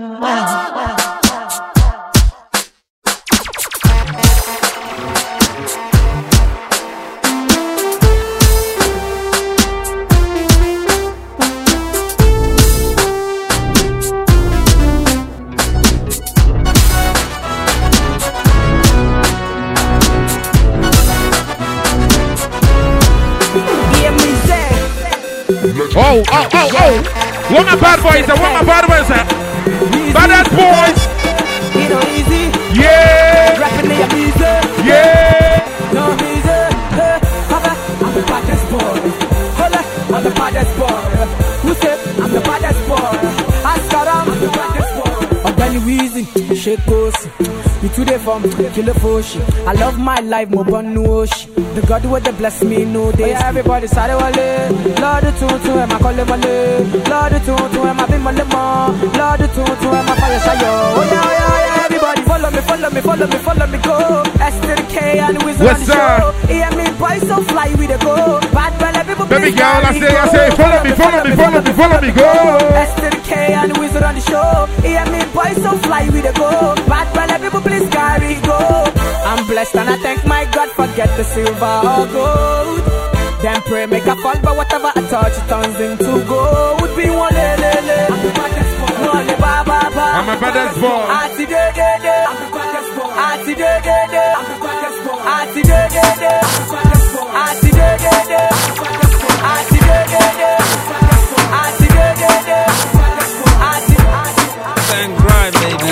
Oh, oh, oh, oh. What my bad boys, what my bad boys, bad boys. ain't no easy. Yeah. Rapping it easy. Yeah. No easy. Hey, Papa, I'm the baddest boy. Hold up, I'm the baddest boy. Who said I'm the baddest boy? Ask around, I'm the baddest boy. I'm Benny Weezy, Shake Kosi. You today from Killer Foshi. I love my life, Mobon Nuoshi. The God who would bless me, no day. Everybody say wale. Lord the two two and my call him wale. Lord the two two and my bim wale ma. Lord the two two and my fire shayo. Oh yeah, oh yeah, yeah. Everybody follow me, follow me, follow me, follow me, go. S to the K and the Wizard on the show. Yeah, me boy so fly we the go. Bad belly people. Baby girl, I say, I say, follow me, follow me, follow me, follow me, go. S to the K and the Wizard on the show. Yeah, me boy so fly we the go. Bad belly people, please carry go. I'm blessed and I thank my God. Forget the silver or gold. Then pray make a fall, but whatever I touch it turns into gold. Be one le le le. I'm the baddest boy. No le ba ba ba. I'm a baddest boy. Ati de de de. I'm the baddest boy. Ati de de de. I'm the baddest boy. Ati de de de. I'm the baddest boy. Ati de de de. Ati de de de. Ati de de de. Ati ati. Thank grind, baby.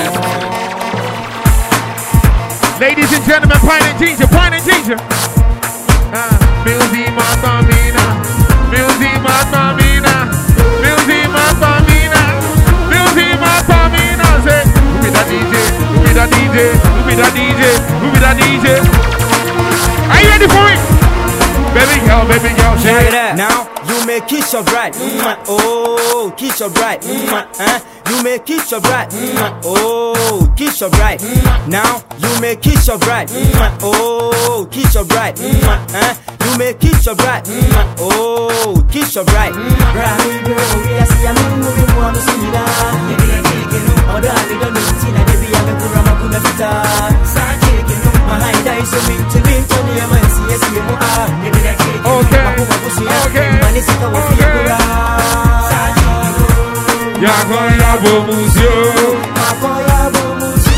Ladies and gentlemen, Pine and Ginger, Pine and Ginger. Uh, music Matamina, music Matamina, music Matamina, music Matamina. Say, who be that D J? Who be that D J? Who be that D J? Who be that D J? Are you ready for it? Baby girl, baby girl, say it. Now you may kiss your bride. Mm-hmm. Oh, kiss your bride. Mm-hmm. Uh, you may kiss your bride. Mm-hmm. Oh, kiss your bride. Mm-hmm. Now you may kiss your bride. Mm-hmm. Oh, kiss your bride. Mm-hmm. Uh, you may kiss your bride. Mm-hmm. Oh, kiss your bride. Okay, okay, okay. Yagoya Bomusio. Yagoya Bomusio.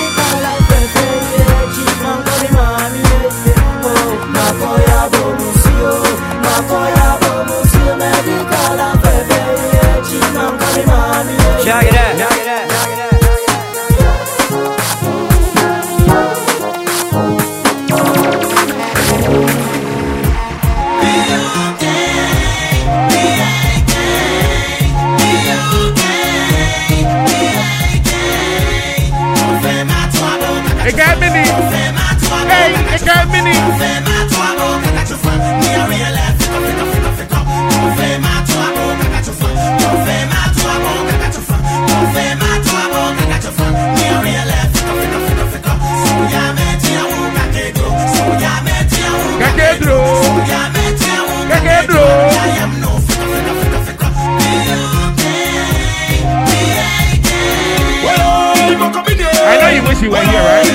Yagoya Bomusio. Yagoya Bomusio. Medical and Pepe. Chimam Kalimami. Shout it out. Shout it out. It got mini. Hey, it got mini. Kakedro. Kakedro. I know you wish you were here, right?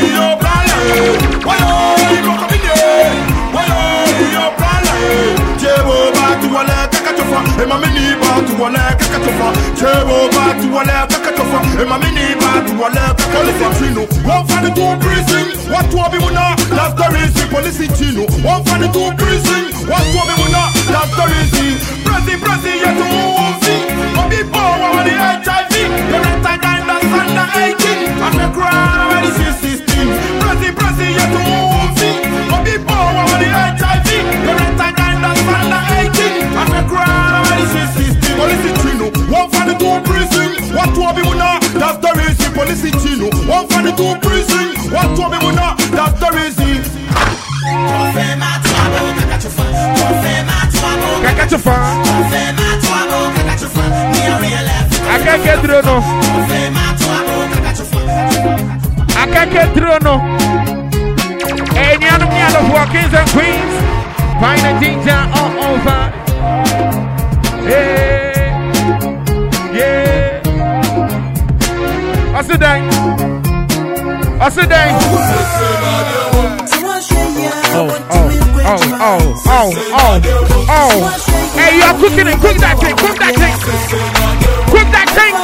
One for the two prison, what to be winner? That's the reason. Policy chino. One for the two prison, what to be winner? That's the reason. Prezi, prezi, you don't see. No be power with the H I V. The rest guy that's under eighteen. I'm a crown when it's sixteen. Prezi, prezi, you don't see. No be power with the H I V. The rest guy that's under eighteen. I'm a crown when it's sixteen. Policy chino. One for the two prison, what to be winner? That's the reason. Policy chino. One for the two prison, what to be winner? That's the reason. Kakachufa. I can't get through no. I can't get through no. Any other man of war, kings and queens. Pine and Ginger all over. Hey, yeah. I said that. I said that. Oh, oh, oh, oh, oh, oh, oh. Hey, y'all cooking it. Cook that thing. Cook that thing. Cook that thing.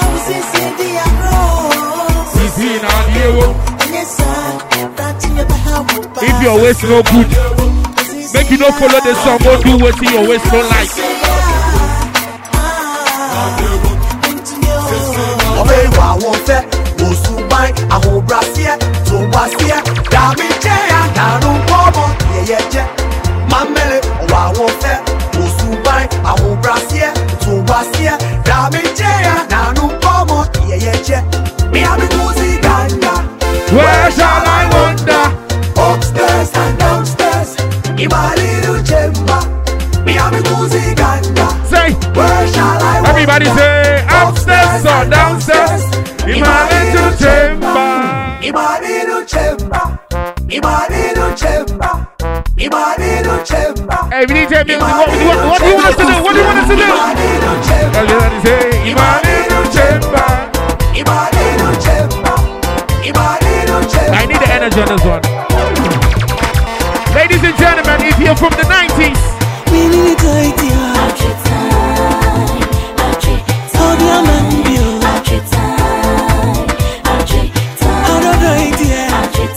If your waist no good, make you not follow the song or do what your waist don't like. Oh, Osubai, Aho Brasia, Tobasia, Damijaya, Nanu Pomo, Yeje, Mamele, Wawo Fair, Osubai, Aho Brasia, Tobasia, Damijaya, Nanu Pomo, Yeje, Miami Guzi Ganga. Where shall I wander? Upstairs and downstairs, in my little chamber, Miami Guzi Ganga. Say, where shall I wander? Everybody say, upstairs or downstairs, in my little chamber. In my little chamber, in my little chamber, in my little chamber. Hey, we need to music. What, what, what do you want us to do? What do you want us to do? Everybody say, in my little chamber. In my little chamber, in my little chamber. I need the energy on this one. Ladies and gentlemen, if you're from the nineties, we need to eat you. How do you man you? How do you eat you?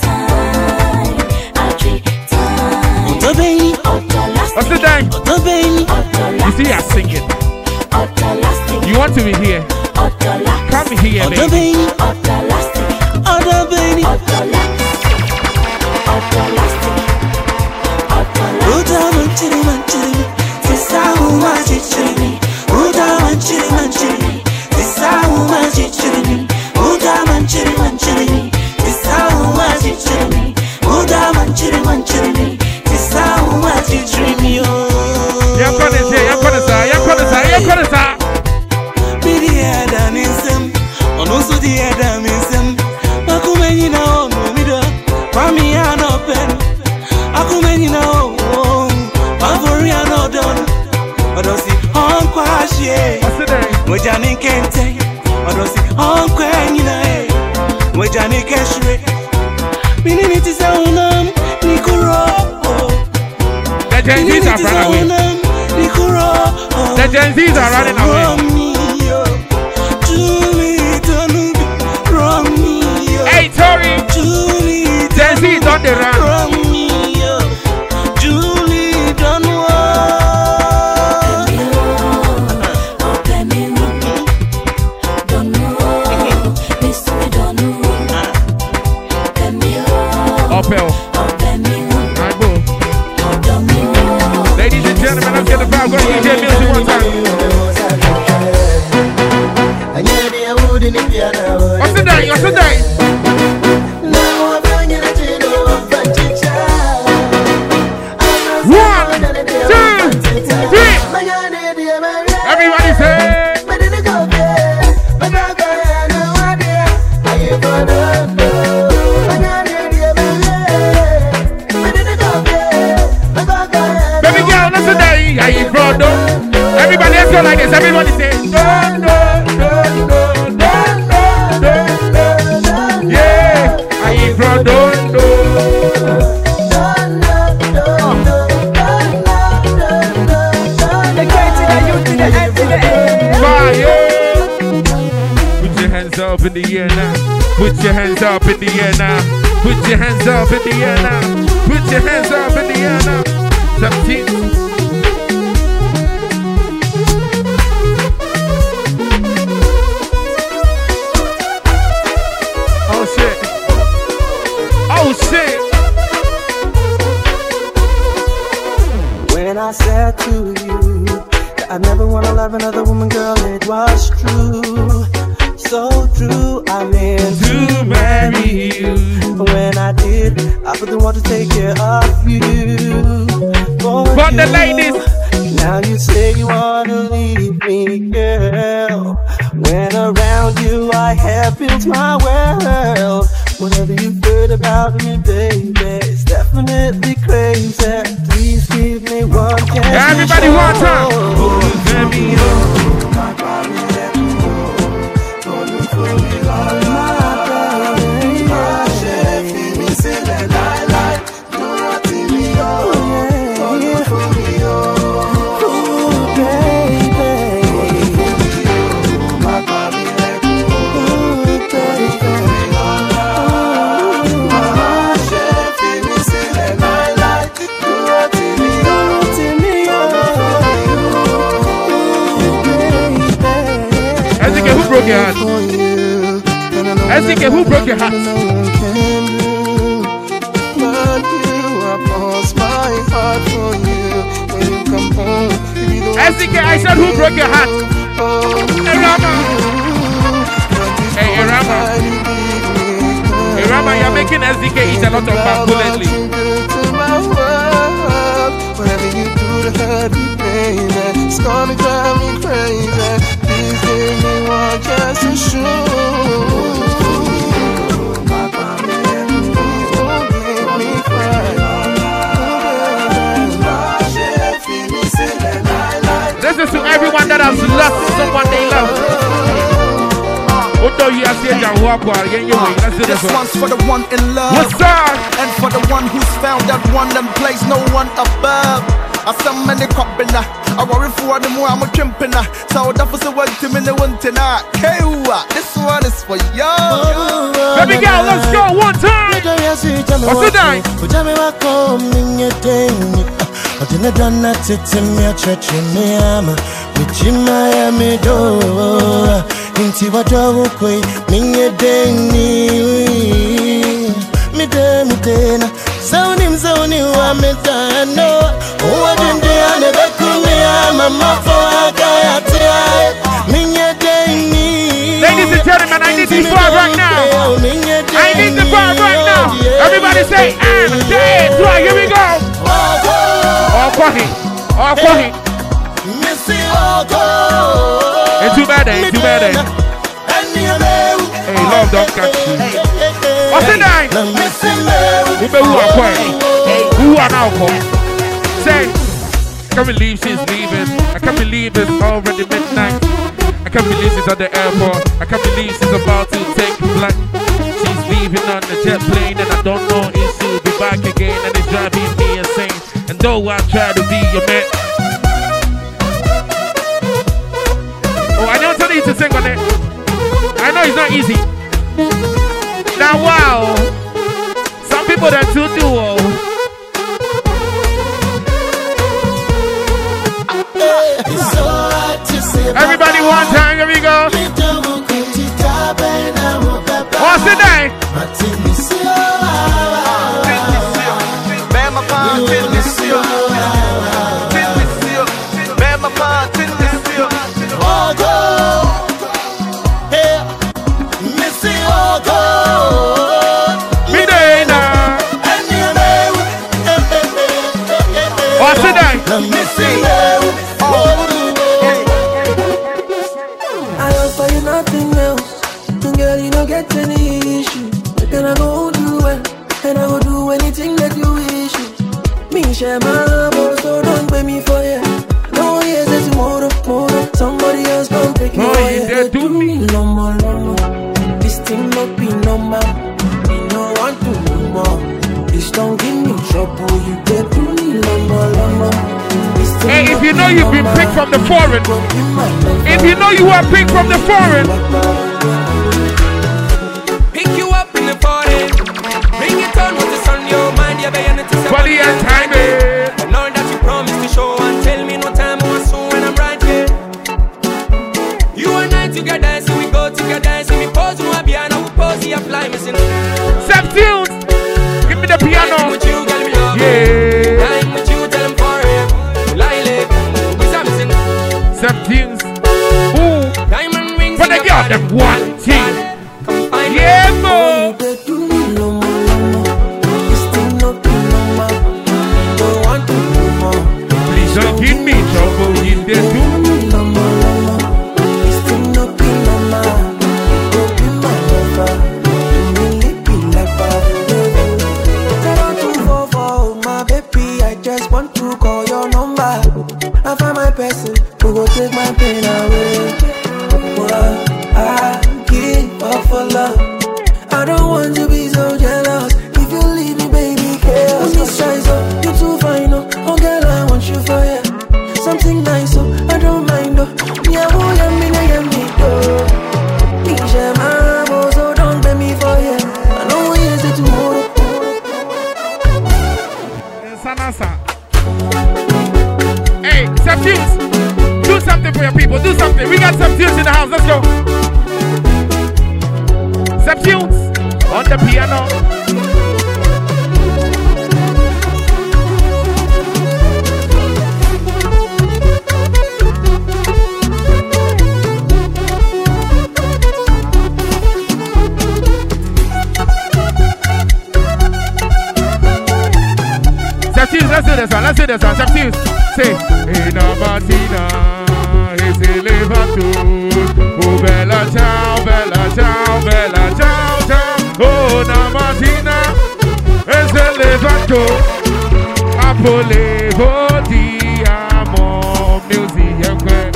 what's the name? You see, I sing it. You want to be here? Come here, baby. Other baby. Uda manchiri manchiri, sisa uma chichiri. Uda manchiri manchiri, sisa uma chichiri. Uda manchiri manchiri, sisa uma chichiri. Uda manchiri manchiri, sisa uma chichiri. Ya konesa, ya konesa, ya konesa, ya konesa. Bidi ada nisem, onusu di ada misem. Makumeni na onu mido, mami ano pen. Akumeni na onu. Odosi onkwa shie Mojani kente Odosi onkwa nyina e Mojani keshwe Mini niti sa unam Nikuro The Gen Zs are running away Nikuro The Gen Zs are running away Hey Tori Gen Zs on the run Ladies and gentlemen, let's get the vibe going. D J music one time. What's the day? What's the day? One, two, three. Everybody say. Everybody let's go like this. Everybody say no, no, no, no, no, no, no. Yeah, I ain't from no, no. Fire! Put your hands up in the air now. Put your hands up in the air now. Put your hands up in the air now. Put your hands up in the air now. seventeen. When I said to you that I never wanna love another woman, girl, it was true, so true. I meant to marry you. When I did, I wouldn't want to take care of you. For but you. The ladies, now you say you wanna leave me, girl. When around you, I have built my world. Whatever you've heard about me, baby, it's definitely crazy. Please give me one chance. Everybody, one time. Let me broke your heart. S D K, who broke your heart? S D K, I said who broke your heart? Erama. Hey, Erama. Erama, you're making S D K eat a lot of bamboo lately. Whatever you do to hurt me, baby, it's gonna drive me crazy. Please give me one chance to shoot. This is to everyone that has lost someone they love. This one's for the one in love. What's up? And for the one who's found that one and plays no one above. I saw many coppina. I worry for the more I'm a chimpina. So that was the one to me the one tonight. This one is for you. Baby girl, let's go one time. What's the name? Odine dona tete mi acheche mi ama Mijima ya mi do Inti wado ukwe minye deni Mide midena Zauni mzauni wa medano Uwa dindi ane beku mi ama Mafo haka ya tiae Minye deni. Ladies and gentlemen, I need this vibe right now. I need the vibe right now. Everybody say and say it. Right, here we go. Oh, Kwahi. Oh, Kwahi. It's too bad, it's too bad. Hey, love don't catch you. What's the name? Who are Kwahi? Who are now Kwahi? Say, I can't believe she's leaving. I can't believe it's already midnight. I can't believe she's at the airport. I can't believe she's about to take flight. She's leaving on the jet plane, and I don't know if she'll be back again. And it's driving me insane. And though I try to be your man, oh, I don't tell you to sing on it. I know it's not easy. Now, wow, some people that do duo. Everybody one time, here we go. What's the name? What's the name? Nothing else, girl, you don't get any issue. Then I go do it, and I go do anything that you wish. Me share my love, so don't pay me for it. No, yes, it's tomorrow, tomorrow. Somebody else come take me for it. Do me no more, no more. This thing not be normal. Me no want to no more. This don't give me trouble. You get do me no more, no more. Hey, if you know you've been picked from the foreign, if you know you are picked from the foreign, pick you up in the foreign, bring it on with the sun, your mind, your bayonet is body and time. I know that you promised to show and tell me no time or soon when I'm right here. You and I together, so we go together, so we pose, no piano, we pose, you fly missing. Sub tunes, give me the piano. Time with you, girl, me love. Yeah. Time with you, tell them forever. Tunes. Ooh. Diamond rings for the girl, them one thing. Yeah, mo. Please don't give me trouble in the room. My baby, I just want to call your number. I find my person who go take my pain away. Well, I give up for love. I don't want to be so jealous. If you leave me, baby, chaos. When you size up, you too fine, oh, oh girl, I want you for you. So Mister Tunes on the piano. Let's do this one, let's do this one. Substitute. Say, Ina Martina, is elevato. Oh, bella ciao, bella ciao, bella ciao, ciao. Oh, Ina Martina, is elevato. Apolevo di amo, music.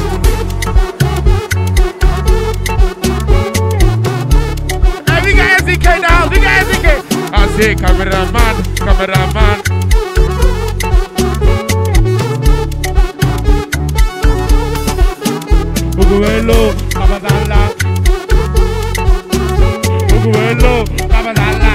Hey, we got S D K now, we got S D K. I say, cameraman, cameraman. Uguelo, Kabadala. Uguelo, Kabadala.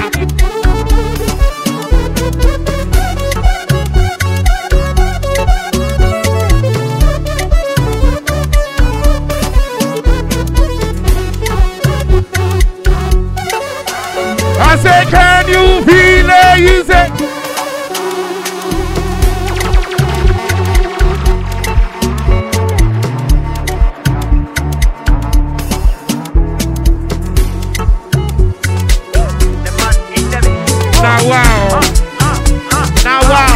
I say, can you feel it? You say. Now wow. Now wow.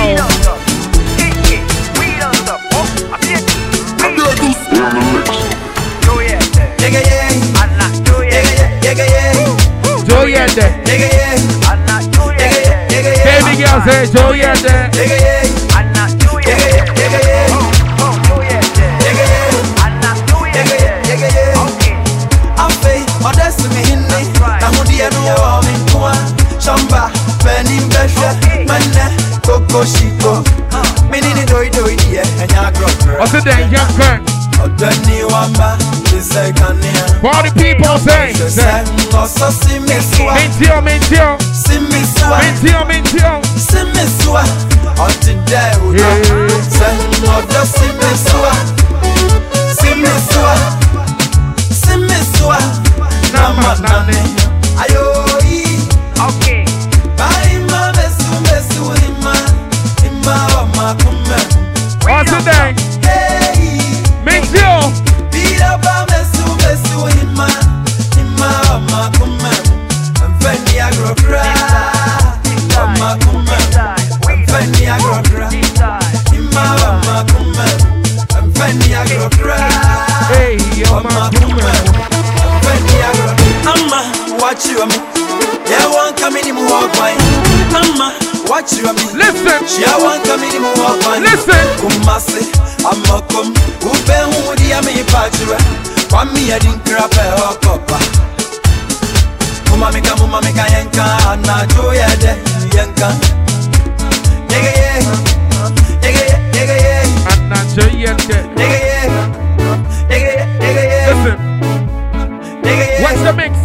Joyende. Baby girl say Joyende. Shamba, Penny Besha, Mana, Coco Chico, Mini Doi Doi, and Yagro. What's the day, young friend? What the people say? Mentio, mentio, mentio, mentio. Simisua, on today, Simisua, Simisua, Simisua, Namanane, Ayo. Okay. What's the day? Mentio. Hey, yo, my Amma, watch you me. Yeah, one coming in walk by. Amma, watch you me. Listen. Yeah, one coming in walk by. Listen. Kumase, Amma come. Ube hudi ya me pachura. Kwami ya dinkrapa hokopa. Muma mika, muma mika yenka. Na joya de yenka. Yege ye. Yege ye, yege ye. Anna joya de. Yege ye. Yege ye, yege ye. Listen. What's the mix?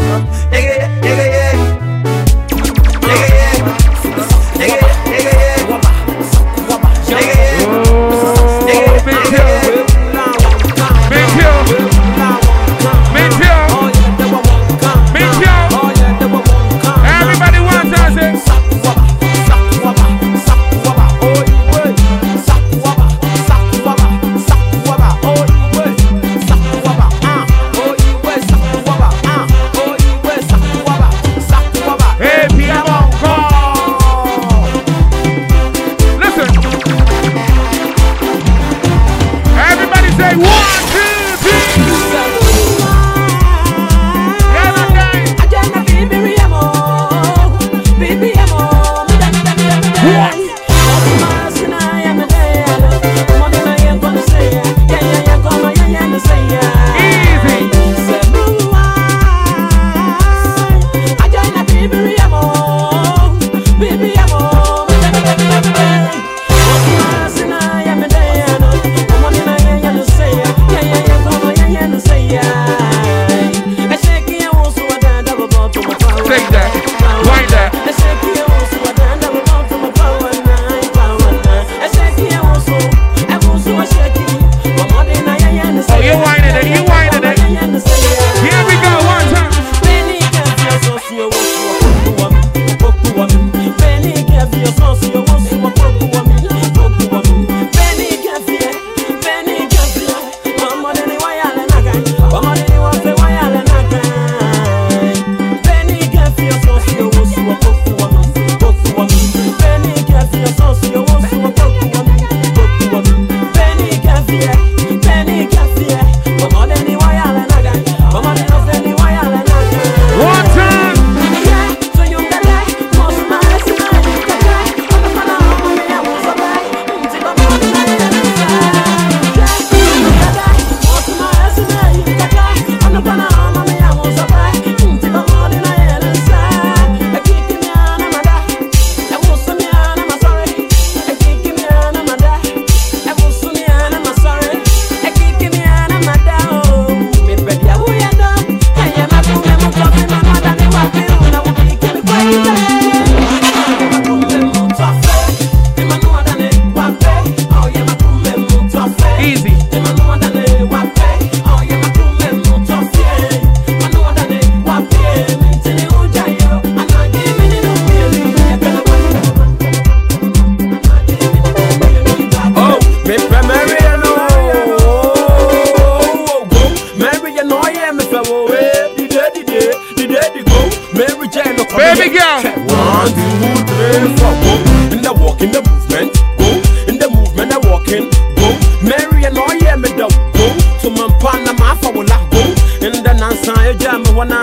Everybody wants us.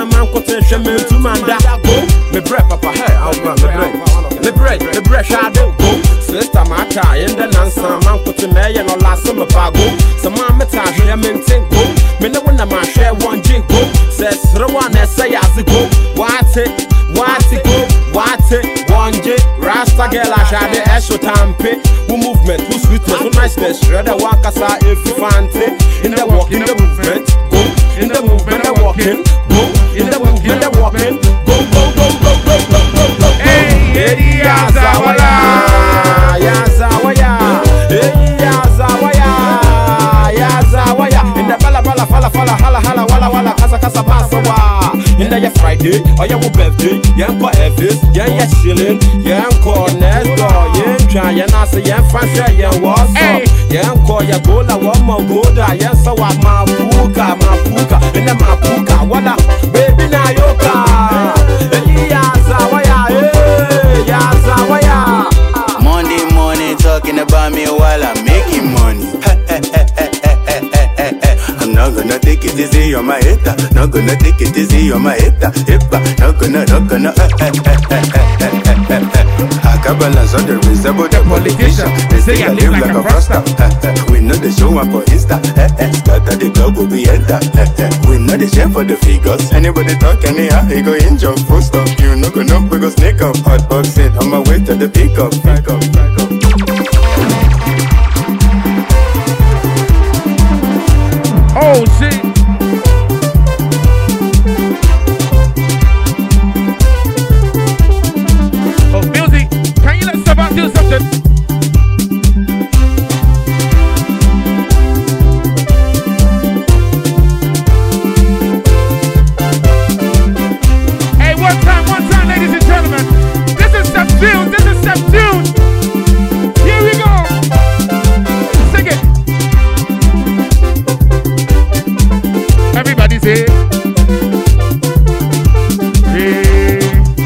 man kote sheme tu manda go. Me bre papa hey, I'll me bre. Me bre, me bre shade go. Sister mata in the nansa man kote me ye no last me bago. So man me ta hwe me tin go. Me no wanna man share one jingo. Says Rwanda say as go. What it, what it go, what it, one J. Rasta girl I shade esho tampe. Who movement, who sweetness, who niceness. Shredder wakasa if you fancy. In the walk, in the movement, go. In the movement, the walking, go. In the movement, the walking, go, go, go, go, go, go, go, go. Hey, Yazawaya, Yazawaya, hey, Yazawaya, Yazawaya. In the bala bala fala fala hala hala wala wala kasa kasa basawa. In the Friday, or your birthday, young Elvis, young chillin', young call next door, young try, young answer, young fancy, young what's up, young call your gola, one more goda, yes, so I'm my puka, my puka, in the my puka, what up, baby Nayoka, Yazawaya, Yazawaya. Monday morning talking about me while I'm making money. I'm not gonna take it easy on my head, not gonna take it easy on my head, not gonna, not gonna, eh, eh, eh, eh, eh, eh, eh. I can balance on the reasonable, the politician. They say I live like a rasta. We know the show up for Insta. Scatter the club will be enter. We know the shame for the figures. Anybody talk anyhow, he go injure. Full stop, you know go know we go snake up. Hot boxing on my way to the pickup. Back up, back up. Oh shit. Oh, music, can you let someone do something? Hey, one time, one time, ladies and gentlemen. This is Subdued, this is Subdued. Here we go. Sing it. Everybody say, yeah,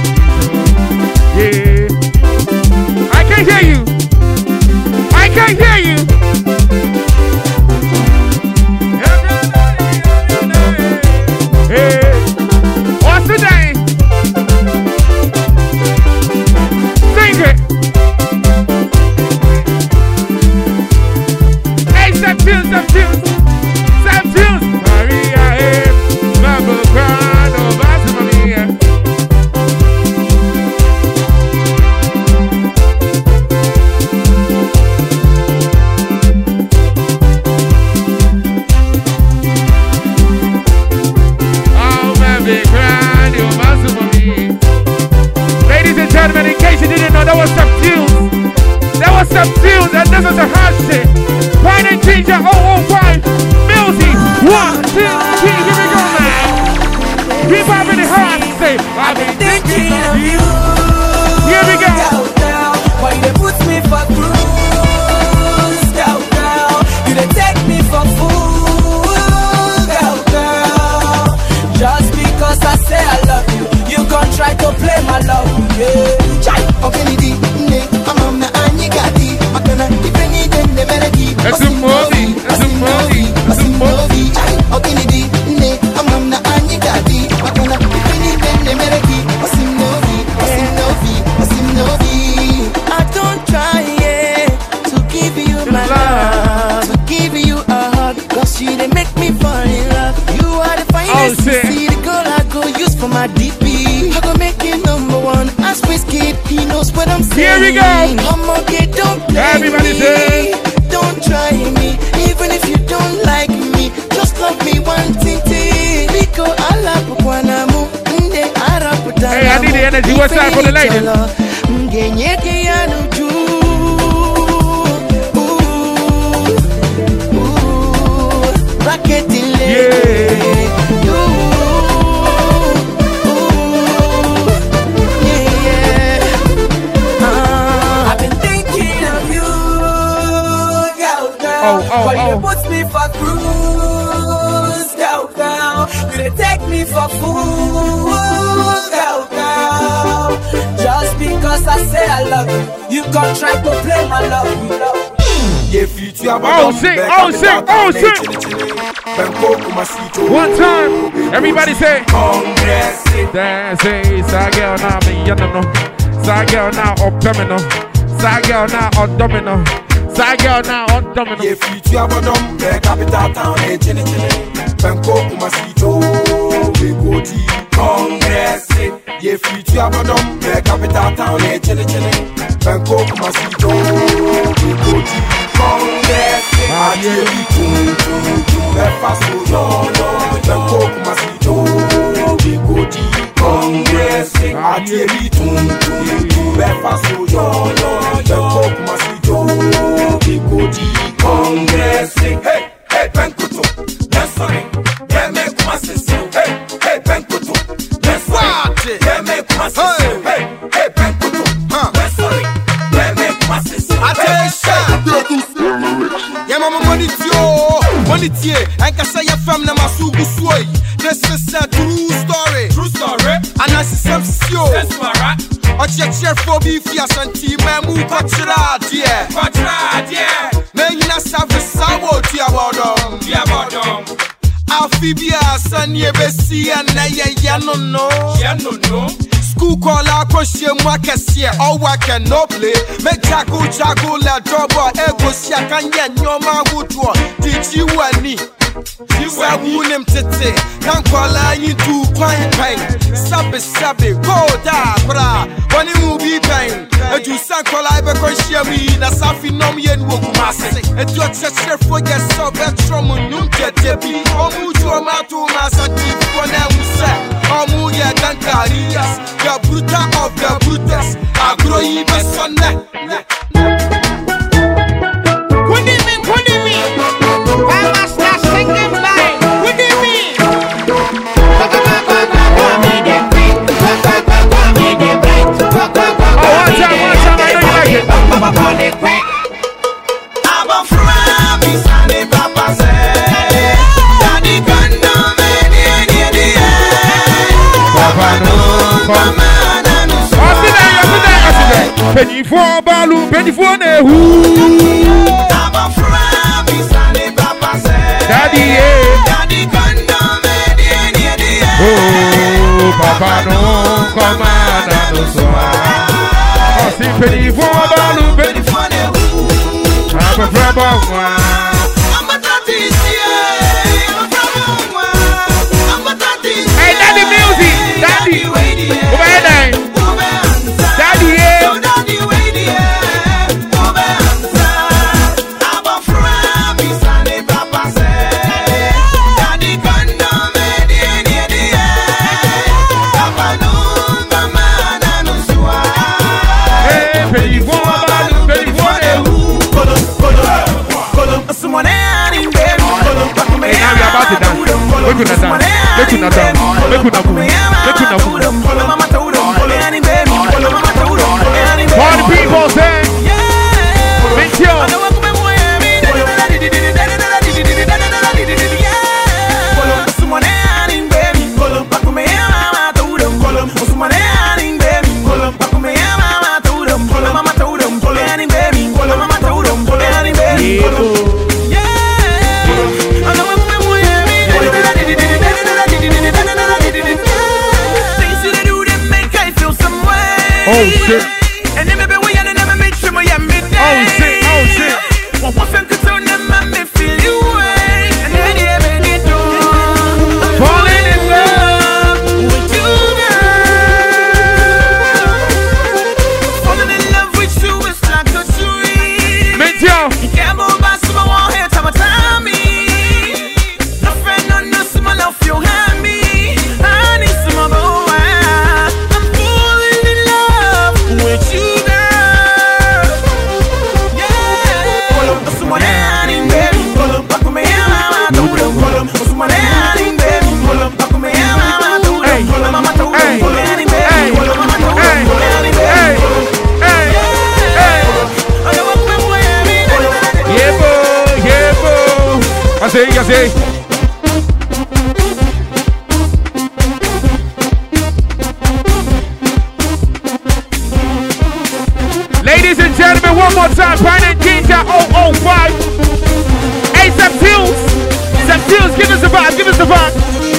yeah. I can't hear you. I can't hear you. Hey, what's the name? Sing it. Hey, Subdued, Subdued, Subdued. Maria, hey, Mambo Grano, Basu Maria. Oh, Mambo Grano, Basu Maria. Ladies and gentlemen, in case you didn't know, that was Subdued. That was Subdued, and this is a hot shit. Wine and ginger, oh, oh, wine. Music, one, two, three, here we go now. We popping the heart, say, I've been thinking of you. Here we go. Girl, girl, why they put me for cruise? Girl, girl, you they take me for fool. Girl, girl, just because I say I love you, you gon' try to play my love, yeah. Chai, okay, di, ne, I'm na anigadi, makana, dipeni den de melody. That's a movie, that's a movie, that's a movie. Chai, okay, di, ne, I'm na anigadi, makana, dipeni den de melody. Wasim novi, wasim novi, wasim novi. I don't try, yeah, to give you my love, to give you a hug, cause you they make me fall in love. You are the finest, Oh, shit. see the girl I go use for my D P. I go make you number one, ask Wizkid, he knows what I'm saying. Here we go. I'm okay, don't play Everybody me. say. Don't try me, even if you don't like me. Just love me one thing. Biko ala pukwanamu, nde ara putanamu. Hey, I need the energy. What's that for the ladies? Mgenyeke ya nuju. Rocket delay. Yeah. You. Yeah, yeah. Uh, I've been thinking of you, girl, girl. Oh, oh, But you oh. put me for cruise, girl, girl. You they take me for fool, girl, girl. Just because I say I love you, you gon' try to play my love, love. Oh, shit, oh, shit, oh, shit. One time, everybody say That's it, side girl now, me, you know. Side girl now, up domino. Side girl now, on domino. Side girl now, on domino. If you have a dumb, capital town, eh, chini chini. Banco, Umasito, we go to Congress. If you have a dumb, capital town, eh, chini chini. Banco, Umasito, we go to Congress. I hear you, Befaso, no, no, Banco, Umasito, we go to Congress. I hear you, Befaso, no, no, Banco, Umasito, we go to Congress. Hey, hey, Banco. Sorry, yeah, make my sister. Hey, hey, Bankuto. That's right. Yeah, make my sister. Hey, hey, Bankuto. Huh? That's sorry. Yeah, make my sister. Attention. Yeah, mama, money tio, money tie. I can say your family na masugu soy. This is a true story. True story. And I see some show. That's right. I check check for me if you shanty me mu kochra die. Kochra die. Me ina service sawo ti abodom. Ti abodom. Amphibia sanye besi na ya ya no no. Ya no no. School call a question moi kessie all work and no play. Me jago jago la double ego sia kanya nyoma wuto. Did you any? Sa wunem tete kan kwala yin tu kwan pan sabe sabe go da bra woni mu bi pan eju san kwala be ko shemi na safi nom yen wo kumase eju cheche fo get so be trom num tete bi o mu tu ma tu ma sa ti ko na musa o mu ye kan karias the brutal of the brutes agro yi be sonne kuni mi kuni mi mama sta singing line what do you mean oh one time one time I know you like it I'm a from East and Papa say Daddy Kanda me di di di Papa no Papa na no so Penny for balu, penny for nehu. I'm a from East and Papa say Daddy yeah Daddy Kanda me di di di oh Papa no come on no so oh see penny for balu, penny for nehu. I'm a from one. I'm a daddy yeah I'm a from one. I'm a daddy hey daddy music daddy over there daddy yeah Look at that, look at that, look at that, look at that. All the people say, make sure. Oh shit. And then maybe we ain't never make sure we am mid. Oh shit, oh shit. What was them could them and me feel you way. And then you made it do. Falling in love with you, girl. Falling in love with you is like a dream. Make you. You can't move by some one here time and time me. No friend no no some love you hand me. I need some of boy. With you, girl, yeah. Someone adding, baby. Pull up, back with me, mama. Do them, pull up. Someone adding, baby. Pull up, back with me, mama. Do them, pull up, mama. Do them, pull adding, baby. Pull up, mama. Do them, pull adding, baby. Hey, hey, I know what we're wearing. Yeah, boy, yeah, boy. I say, I say. Ladies and gentlemen, one more time, Brian and Ginger oh oh five, A$AP Tunes, Septiles, give us the vibe, give us the vibe.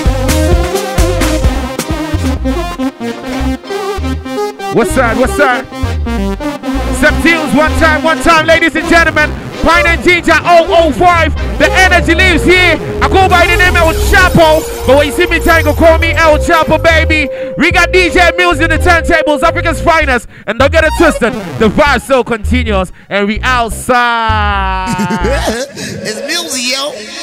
What's that? What's that? Septiles, one time, one time, ladies and gentlemen. Pine and Ginger oh oh five. The energy lives here. I go by the name El Chapo. But when you see me trying to call me El Chapo, baby. We got D J Mills in the turntables, Africa's finest. And don't get it twisted. The vibe still continues. And we outside. It's Millsy, yo.